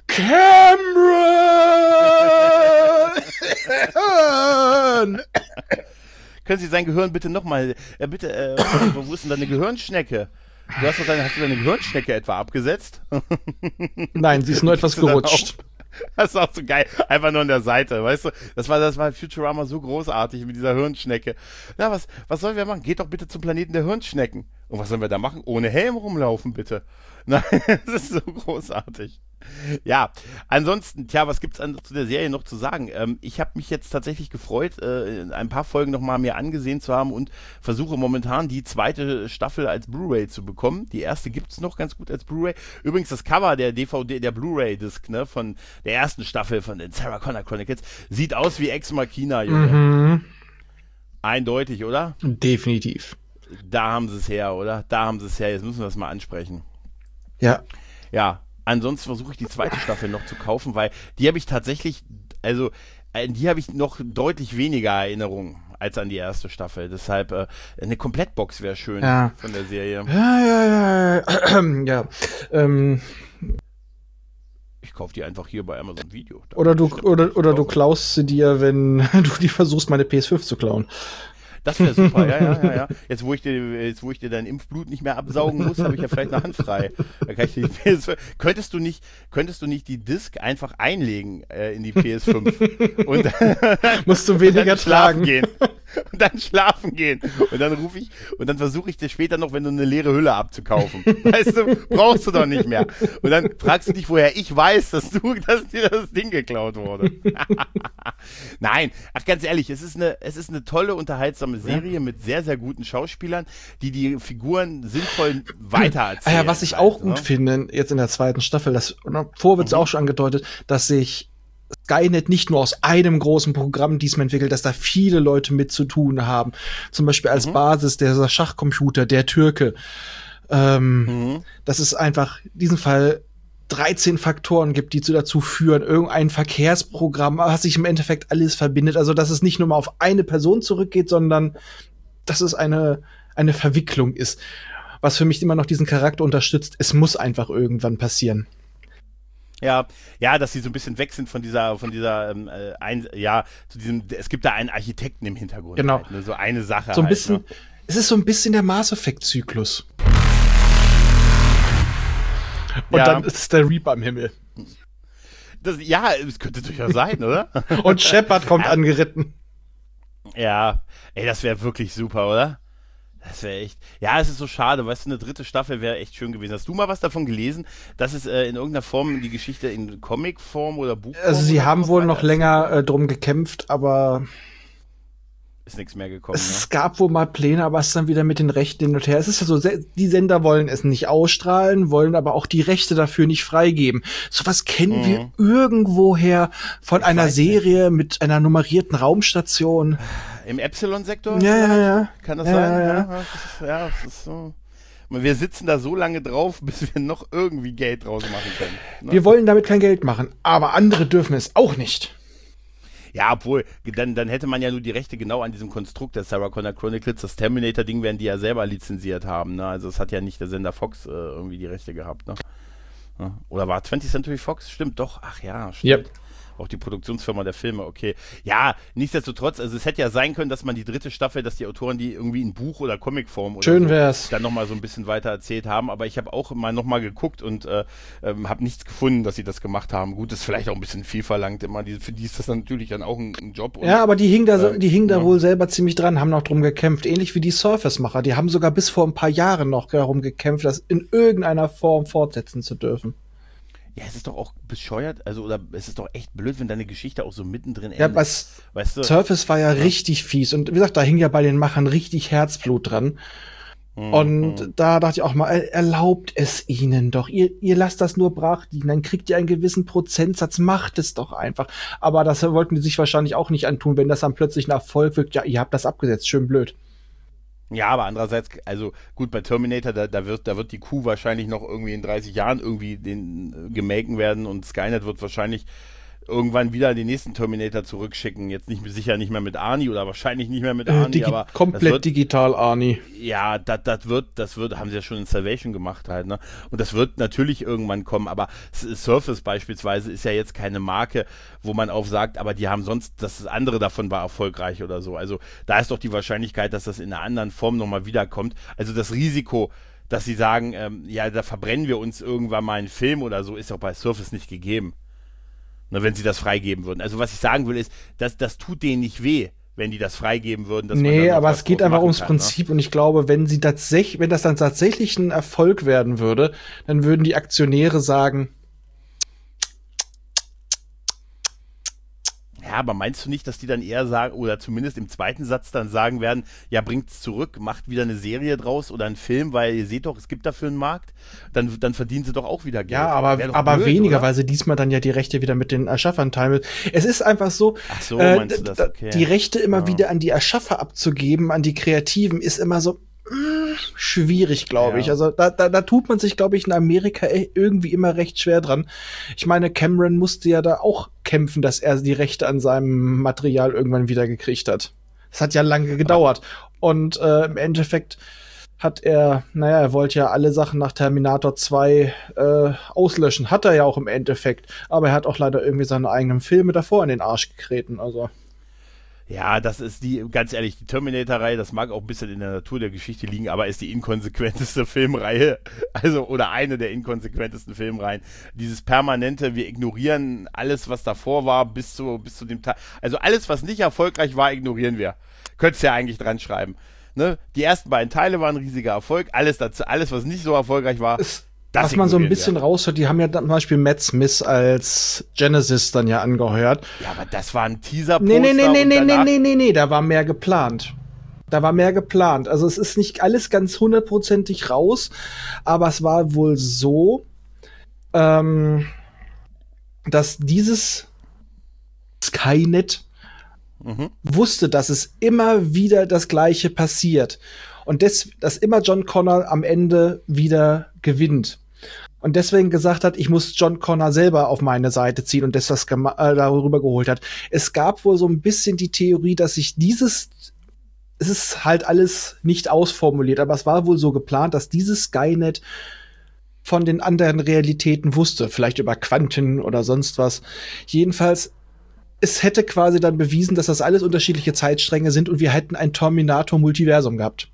Speaker 3: Cameron!
Speaker 2: Können Sie sein Gehirn bitte nochmal, äh, bitte, äh, wo ist denn deine Gehirnschnecke? Du hast doch deine, hast du deine Gehirnschnecke etwa abgesetzt?
Speaker 3: Nein, sie ist nur etwas
Speaker 2: Bist du dann
Speaker 3: gerutscht.
Speaker 2: Das ist auch so geil. Einfach nur an der Seite, weißt du? Das war, das war Futurama so großartig mit dieser Hirnschnecke. Na, was, was sollen wir machen? Geht doch bitte zum Planeten der Hirnschnecken. Und was sollen wir da machen? Ohne Helm rumlaufen, bitte. Nein, das ist so großartig. Ja, ansonsten, tja, was gibt's an, zu der Serie noch zu sagen? Ähm, ich habe mich jetzt tatsächlich gefreut, äh, ein paar Folgen nochmal mir angesehen zu haben und versuche momentan die zweite Staffel als Blu-ray zu bekommen. Die erste gibt's noch ganz gut als Blu-ray. Übrigens das Cover der D V D, der Blu-ray-Disc, ne, von der ersten Staffel von den Sarah Connor Chronicles, sieht aus wie Ex Machina, Junge. Mhm. Eindeutig, oder?
Speaker 3: Definitiv.
Speaker 2: Da haben sie es her, oder? Da haben sie es her. Jetzt müssen wir das mal ansprechen.
Speaker 3: Ja.
Speaker 2: Ja. Ansonsten versuche ich die zweite Staffel noch zu kaufen, weil die habe ich tatsächlich, also an die habe ich noch deutlich weniger Erinnerungen als an die erste Staffel. Deshalb äh, eine Komplettbox wäre schön
Speaker 3: ja.
Speaker 2: von der Serie.
Speaker 3: Ja, ja, ja, ja. ja. Ähm.
Speaker 2: Ich kaufe die einfach hier bei Amazon Video. Da
Speaker 3: oder du oder, oder du klaust sie dir, wenn du die versuchst, meine P S fünf zu klauen.
Speaker 2: Das wäre super, ja, ja, ja, ja. Jetzt, wo ich dir, jetzt, wo ich dir dein Impfblut nicht mehr absaugen muss, habe ich ja vielleicht eine Hand frei. Da kann ich die P S fünf, könntest du nicht, könntest du nicht die Disc einfach einlegen äh, in die P S fünf und dann,
Speaker 3: musst du weniger
Speaker 2: und
Speaker 3: tragen
Speaker 2: gehen und dann schlafen gehen und dann rufe ich und dann versuche ich dir später noch, wenn du eine leere Hülle abzukaufen. Weißt du, brauchst du doch nicht mehr. Und dann fragst du dich, woher ich weiß, dass du, dass dir das Ding geklaut wurde. Nein, ach ganz ehrlich, es ist eine, es ist eine tolle, unterhaltsame Serie ja. mit sehr, sehr guten Schauspielern, die die Figuren sinnvoll weitererzählen.
Speaker 3: Ah ja, was ich auch gut ne? finde, jetzt in der zweiten Staffel, das vorher wird es mhm. auch schon angedeutet, dass sich Skynet nicht nur aus einem großen Programm diesmal entwickelt, dass da viele Leute mit zu tun haben. Zum Beispiel als mhm. Basis der Schachcomputer, der Türke. Ähm, mhm. Das ist einfach in diesem Fall dreizehn Faktoren gibt, die dazu führen, irgendein Verkehrsprogramm, was sich im Endeffekt alles verbindet. Also, dass es nicht nur mal auf eine Person zurückgeht, sondern dass es eine, eine Verwicklung ist. Was für mich immer noch diesen Charakter unterstützt. Es muss einfach irgendwann passieren.
Speaker 2: Ja, ja, dass sie so ein bisschen weg sind von dieser, von dieser, ähm, ein, ja, zu diesem, es gibt da einen Architekten im Hintergrund.
Speaker 3: Genau.
Speaker 2: Halt, ne? So eine Sache.
Speaker 3: So ein
Speaker 2: halt,
Speaker 3: bisschen,
Speaker 2: ne?
Speaker 3: Es ist so ein bisschen der Mass Effect-Zyklus. Und ja. dann ist der Reaper im Himmel.
Speaker 2: Das, ja, es könnte durchaus sein, oder?
Speaker 3: Und Shepard kommt ja. angeritten.
Speaker 2: Ja, ey, das wäre wirklich super, oder? Das wäre echt. Ja, es ist so schade, weißt du, eine dritte Staffel wäre echt schön gewesen. Hast du mal was davon gelesen, dass es äh, in irgendeiner Form die Geschichte in Comicform oder Buchform?
Speaker 3: Also sie haben wohl noch länger äh, drum gekämpft, aber
Speaker 2: ist nichts mehr gekommen.
Speaker 3: Es
Speaker 2: ne?
Speaker 3: gab wohl mal Pläne, aber es ist dann wieder mit den Rechten hin und her. Es ist ja so, die Sender wollen es nicht ausstrahlen, wollen aber auch die Rechte dafür nicht freigeben. Sowas kennen mhm. wir irgendwoher von ich einer Serie nicht. mit einer nummerierten Raumstation.
Speaker 2: Im Epsilon-Sektor?
Speaker 3: Ja, ja, ja.
Speaker 2: Kann das
Speaker 3: ja,
Speaker 2: sein?
Speaker 3: Ja, ja.
Speaker 2: Ja, das ist, ja, das ist so. Wir sitzen da so lange drauf, bis wir noch irgendwie Geld draus machen können. Ne?
Speaker 3: Wir wollen damit kein Geld machen, aber andere dürfen es auch nicht.
Speaker 2: Ja, obwohl, dann, dann hätte man ja nur die Rechte genau an diesem Konstrukt der Sarah Connor Chronicles. Das Terminator-Ding werden die ja selber lizenziert haben. Ne? Also es hat ja nicht der Sender Fox äh, irgendwie die Rechte gehabt. Ne? Ja. Oder war twentieth Century Fox? Stimmt doch. Ach ja, stimmt.
Speaker 3: Yep.
Speaker 2: Auch die Produktionsfirma der Filme, okay. Ja, nichtsdestotrotz, also es hätte ja sein können, dass man die dritte Staffel, dass die Autoren die irgendwie in Buch- oder Comicform oder
Speaker 3: Schön
Speaker 2: so
Speaker 3: wär's.
Speaker 2: dann nochmal so ein bisschen weiter erzählt haben, aber ich habe auch mal nochmal geguckt und äh, ähm, habe nichts gefunden, dass sie das gemacht haben. Gut, das ist vielleicht auch ein bisschen viel verlangt immer, die, für die ist das dann natürlich dann auch ein, ein Job. Und,
Speaker 3: ja, aber die hingen da, so, die hingen da
Speaker 2: ja.
Speaker 3: wohl selber ziemlich dran, haben noch drum gekämpft, ähnlich wie die Surface-Macher. Die haben sogar bis vor ein paar Jahren noch darum gekämpft, das in irgendeiner Form fortsetzen zu dürfen.
Speaker 2: Ja, es ist doch auch bescheuert, also oder es ist doch echt blöd, wenn deine Geschichte auch so mittendrin endet.
Speaker 3: Ja, was
Speaker 2: weißt du?
Speaker 3: Surface war ja, ja richtig fies und wie gesagt, da hing ja bei den Machern richtig Herzblut dran. Mhm. Und da dachte ich auch mal, erlaubt es ihnen doch. Ihr, ihr lasst das nur brach liegen, dann kriegt ihr einen gewissen Prozentsatz, macht es doch einfach. Aber das wollten die sich wahrscheinlich auch nicht antun, wenn das dann plötzlich ein Erfolg wird. Ja, ihr habt das abgesetzt, schön blöd.
Speaker 2: Ja, aber andererseits, also gut, bei Terminator, da, da wird da wird die Kuh wahrscheinlich noch irgendwie in dreißig Jahren irgendwie den äh, gemelken werden und Skynet wird wahrscheinlich irgendwann wieder den nächsten Terminator zurückschicken. Jetzt nicht sicher nicht mehr mit Arnie oder wahrscheinlich nicht mehr mit Arnie, äh, Digi- aber
Speaker 3: komplett
Speaker 2: wird,
Speaker 3: digital Arnie.
Speaker 2: Ja, das das wird das wird haben sie ja schon in Salvation gemacht halt, ne? Und das wird natürlich irgendwann kommen, aber Surface beispielsweise ist ja jetzt keine Marke, wo man auch sagt, aber die haben sonst das andere davon war erfolgreich oder so. Also, da ist doch die Wahrscheinlichkeit, dass das in einer anderen Form nochmal wiederkommt. Also das Risiko, dass sie sagen, ähm, ja, da verbrennen wir uns irgendwann mal einen Film oder so, ist auch bei Surface nicht gegeben. Na, wenn sie das freigeben würden. Also was ich sagen will ist, dass das tut denen nicht weh, wenn die das freigeben würden. Dass man
Speaker 3: Nee,
Speaker 2: dann noch
Speaker 3: aber
Speaker 2: was
Speaker 3: es geht
Speaker 2: draus
Speaker 3: einfach
Speaker 2: machen
Speaker 3: ums
Speaker 2: kann,
Speaker 3: Prinzip und ich glaube, wenn sie tatsächlich, wenn das dann tatsächlich ein Erfolg werden würde, dann würden die Aktionäre sagen,
Speaker 2: Ja, aber meinst du nicht, dass die dann eher sagen, oder zumindest im zweiten Satz dann sagen werden, ja, bringt's zurück, macht wieder eine Serie draus oder einen Film, weil ihr seht doch, es gibt dafür einen Markt, dann, dann verdienen sie doch auch wieder Geld.
Speaker 3: ja, aber,
Speaker 2: Wär doch
Speaker 3: aber
Speaker 2: blöd,
Speaker 3: weniger,
Speaker 2: oder?
Speaker 3: weil sie diesmal dann ja die Rechte wieder mit den Erschaffern teilen. Es ist einfach so,
Speaker 2: Ach so,
Speaker 3: äh,
Speaker 2: meinst du das?
Speaker 3: d-
Speaker 2: Okay.
Speaker 3: die Rechte immer
Speaker 2: Ja.
Speaker 3: wieder an die Erschaffer abzugeben, an die Kreativen, ist immer so mh, schwierig, glaube
Speaker 2: Ja.
Speaker 3: ich. Also da, da, da tut man sich, glaube ich, in Amerika e- irgendwie immer recht schwer dran. Ich meine, Cameron musste ja da auch kämpfen, dass er die Rechte an seinem Material irgendwann wieder gekriegt hat. Das hat ja lange gedauert. Und äh, im Endeffekt hat er, naja, er wollte ja alle Sachen nach Terminator zwei äh, auslöschen. Hat er ja auch im Endeffekt. Aber er hat auch leider irgendwie seine eigenen Filme davor in den Arsch getreten. Also.
Speaker 2: Ja, das ist die, ganz ehrlich, die Terminator-Reihe, das mag auch ein bisschen in der Natur der Geschichte liegen, aber ist die inkonsequenteste Filmreihe, also, oder eine der inkonsequentesten Filmreihen. Dieses permanente, wir ignorieren alles, was davor war, bis zu, bis zu dem Teil, also alles, was nicht erfolgreich war, ignorieren wir. Könntest ja eigentlich dran schreiben. Ne? Die ersten beiden Teile waren ein riesiger Erfolg, alles dazu, alles, was nicht so erfolgreich war,
Speaker 3: Es,
Speaker 2: das
Speaker 3: was man so ein
Speaker 2: ignorieren
Speaker 3: bisschen
Speaker 2: wir.
Speaker 3: raushört, die haben ja dann zum Beispiel Matt Smith als Genesis dann ja angehört.
Speaker 2: Ja, aber das war ein Teaser-Poster.
Speaker 3: Nee, nee, nee, nee,
Speaker 2: und
Speaker 3: nee, nee,
Speaker 2: danach-
Speaker 3: nee, nee, nee, da war mehr geplant. Da war mehr geplant. Also es ist nicht alles ganz hundertprozentig raus, aber es war wohl so, ähm, dass dieses Skynet
Speaker 2: Mhm.
Speaker 3: wusste, dass es immer wieder das Gleiche passiert. Und des, dass immer John Connor am Ende wieder gewinnt. Und deswegen gesagt hat, ich muss John Connor selber auf meine Seite ziehen und das was gema- äh, darüber geholt hat. Es gab wohl so ein bisschen die Theorie, dass sich dieses, es ist halt alles nicht ausformuliert, aber es war wohl so geplant, dass dieses Skynet von den anderen Realitäten wusste, vielleicht über Quanten oder sonst was. Jedenfalls, es hätte quasi dann bewiesen, dass das alles unterschiedliche Zeitstränge sind und wir hätten ein Terminator-Multiversum gehabt.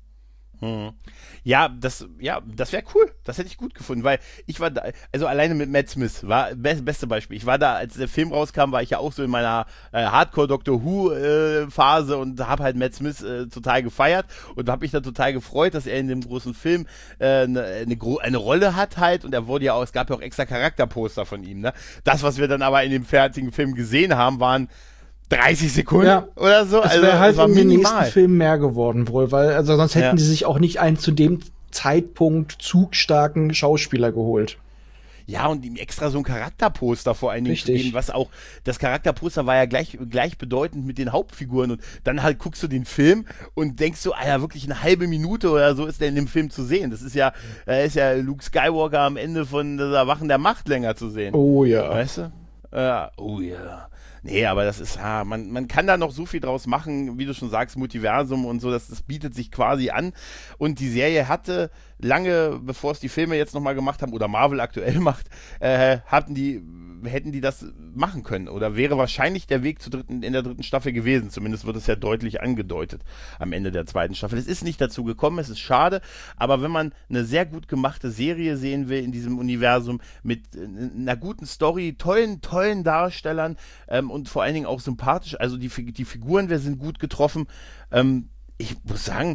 Speaker 2: Hm. Ja, das, ja, das wäre cool. Das hätte ich gut gefunden, weil ich war da, also alleine mit Matt Smith war be beste Beispiel. Ich war da, als der Film rauskam, war ich ja auch so in meiner äh, Hardcore Doctor Who äh, Phase und habe halt Matt Smith äh, total gefeiert und habe mich da total gefreut, dass er in dem großen Film äh, eine, eine, gro eine Rolle hat halt und er wurde ja auch, es gab ja auch extra Charakterposter von ihm, ne? Das, was wir dann aber in dem fertigen Film gesehen haben, waren dreißig Sekunden
Speaker 3: Ja.
Speaker 2: oder so.
Speaker 3: Es
Speaker 2: Also
Speaker 3: wäre halt
Speaker 2: es war
Speaker 3: in den
Speaker 2: minimal.
Speaker 3: nächsten Filmen mehr geworden wohl, weil also sonst hätten
Speaker 2: Ja.
Speaker 3: die sich auch nicht einen zu dem Zeitpunkt zugstarken Schauspieler geholt.
Speaker 2: Ja, und ihm extra so ein Charakterposter vor allen Dingen zu
Speaker 3: Richtig.
Speaker 2: geben, was auch, das Charakterposter war ja gleich, gleichbedeutend mit den Hauptfiguren und dann halt guckst du den Film und denkst so, Alter, wirklich eine halbe Minute oder so ist der in dem Film zu sehen. Das ist ja, da ist ja Luke Skywalker am Ende von das Erwachen der Macht länger zu sehen.
Speaker 3: Oh ja.
Speaker 2: Weißt du? Ja, oh ja. Nee, aber das ist, ja, man, man kann da noch so viel draus machen, wie du schon sagst, Multiversum und so, das, das bietet sich quasi an. Und die Serie hatte lange, bevor es die Filme jetzt nochmal gemacht haben, oder Marvel aktuell macht, äh, hatten die, hätten die das machen können. Oder wäre wahrscheinlich der Weg zur dritten, in der dritten Staffel gewesen. Zumindest wird es ja deutlich angedeutet am Ende der zweiten Staffel. Es ist nicht dazu gekommen, es ist schade, aber wenn man eine sehr gut gemachte Serie sehen will in diesem Universum mit äh, einer guten Story, tollen, tollen Darstellern, ähm, und vor allen Dingen auch sympathisch, also die, die Figuren, wir sind gut getroffen. Ähm, ich muss sagen,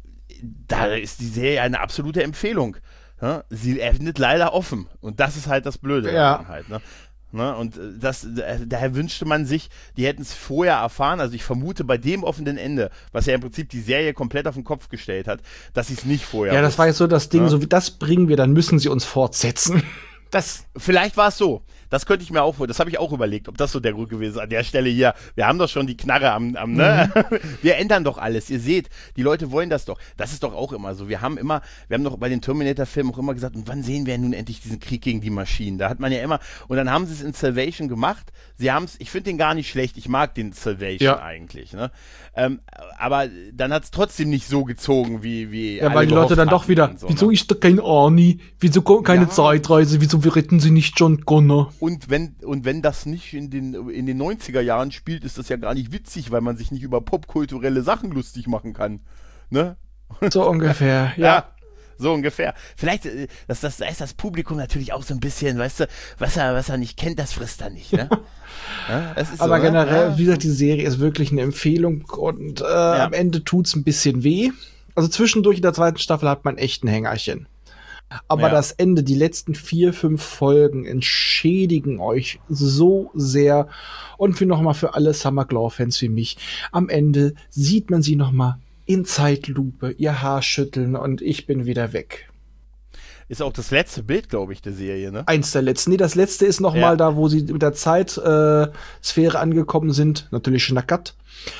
Speaker 2: da ist die Serie eine absolute Empfehlung. Ja? Sie endet leider offen und das ist halt das Blöde.
Speaker 3: Ja.
Speaker 2: daran halt, ne? Ne? Und äh, das, äh, daher wünschte man sich, die hätten es vorher erfahren, also ich vermute bei dem offenen Ende, was ja im Prinzip die Serie komplett auf den Kopf gestellt hat, dass sie es nicht vorher
Speaker 3: Ja, das war jetzt so das Ding,
Speaker 2: Ja.
Speaker 3: so wie das bringen wir, dann müssen sie uns fortsetzen.
Speaker 2: Das, vielleicht war es so. Das könnte ich mir auch, das habe ich auch überlegt, ob das so der Grund gewesen ist. An der Stelle hier, wir haben doch schon die Knarre am, am ne?
Speaker 3: Mhm.
Speaker 2: Wir ändern doch alles. Ihr seht, die Leute wollen das doch. Das ist doch auch immer so. Wir haben immer, wir haben doch bei den Terminator-Filmen auch immer gesagt, und wann sehen wir nun endlich diesen Krieg gegen die Maschinen? Da hat man ja immer, und dann haben sie es in Salvation gemacht. Sie haben es, ich finde den gar nicht schlecht. Ich mag den Salvation
Speaker 3: Ja.
Speaker 2: eigentlich, ne? Ähm, aber dann hat es trotzdem nicht so gezogen, wie, wie
Speaker 3: Ja,
Speaker 2: alle
Speaker 3: weil die Leute
Speaker 2: gehofft
Speaker 3: dann doch
Speaker 2: hatten
Speaker 3: wieder,
Speaker 2: und so,
Speaker 3: wieso
Speaker 2: ne?
Speaker 3: ist da kein Arnie? Wieso ko- keine
Speaker 2: Ja.
Speaker 3: Zeitreise? Wieso retten sie nicht John Connor?
Speaker 2: Und wenn, und wenn das nicht in den, in den neunziger Jahren spielt, ist das ja gar nicht witzig, weil man sich nicht über popkulturelle Sachen lustig machen kann. Ne?
Speaker 3: So ungefähr, ja.
Speaker 2: Ja. So ungefähr. Vielleicht, äh, das, das, da ist das Publikum natürlich auch so ein bisschen, weißt du, was er, was er nicht kennt, das frisst er nicht, ne? Ja, das ist
Speaker 3: Aber
Speaker 2: so,
Speaker 3: generell,
Speaker 2: ja.
Speaker 3: wie gesagt, die Serie ist wirklich eine Empfehlung und äh, ja. am Ende tut's ein bisschen weh. Also zwischendurch in der zweiten Staffel hat man echt ein Hängerchen. Aber ja. das Ende, die letzten vier, fünf Folgen entschädigen euch so sehr. Und für nochmal für alle Summer Glau-Fans wie mich, am Ende sieht man sie nochmal in Zeitlupe, ihr Haar schütteln und ich bin wieder weg.
Speaker 2: Ist auch das letzte Bild, glaube ich, der Serie, ne?
Speaker 3: Eins der letzten. Nee, das letzte ist noch ja. mal da, wo sie mit der Zeitsphäre äh, angekommen sind. Natürlich Schnackert.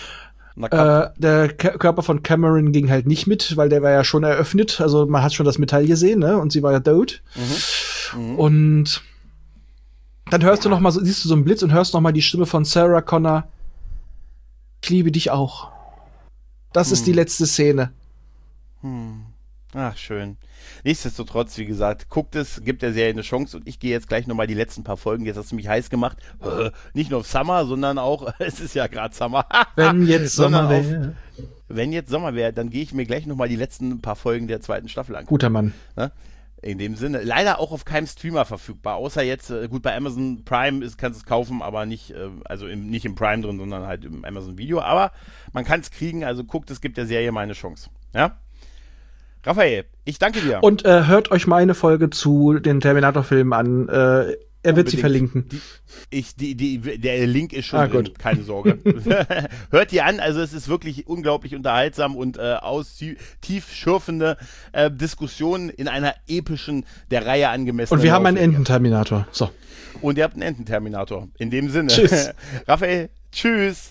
Speaker 3: Äh, der K- Körper von Cameron ging halt nicht mit, weil der war ja schon eröffnet. Also man hat schon das Metall gesehen, ne? Und sie war ja tot. Mhm. Mhm. Und dann hörst ja. du noch mal, so, siehst du so einen Blitz und hörst noch mal die Stimme von Sarah Connor. Ich liebe dich auch. Das hm. ist die letzte Szene.
Speaker 2: Hm. Ach, schön. Nichtsdestotrotz, wie gesagt, guckt es, gibt der Serie eine Chance und ich gehe jetzt gleich nochmal die letzten paar Folgen, jetzt hast du mich heiß gemacht, nicht nur auf Summer, sondern auch, es ist ja gerade Summer.
Speaker 3: Wenn jetzt Sommer wäre.
Speaker 2: Wenn jetzt Sommer wäre, dann gehe ich mir gleich nochmal die letzten paar Folgen der zweiten Staffel an.
Speaker 3: Guter Mann.
Speaker 2: Ne? In dem Sinne, leider auch auf keinem Streamer verfügbar, außer jetzt, gut, bei Amazon Prime ist, kannst du es kaufen, aber nicht, also im, nicht im Prime drin, sondern halt im Amazon Video, aber man kann es kriegen, also guckt, es gibt der Serie mal eine Chance. Ja? Raphael, ich danke dir.
Speaker 3: Und äh, hört euch meine Folge zu den Terminator-Filmen an. Äh, er
Speaker 2: Unbedingt.
Speaker 3: wird sie verlinken.
Speaker 2: Die, ich, die, die, der Link ist schon
Speaker 3: ah,
Speaker 2: drin,
Speaker 3: gut.
Speaker 2: keine Sorge. Hört die an, also es ist wirklich unglaublich unterhaltsam und äh, aus tief schürfende äh, Diskussionen in einer epischen, der Reihe angemessenen.
Speaker 3: Und wir haben einen Ententerminator. So.
Speaker 2: Und ihr habt einen Ententerminator. In dem Sinne.
Speaker 3: Tschüss.
Speaker 2: Raphael, tschüss.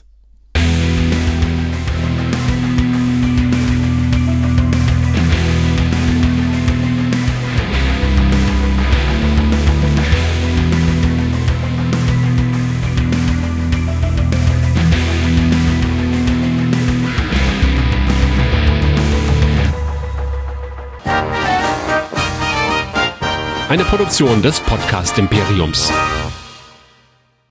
Speaker 4: Eine Produktion des Podcast Imperiums.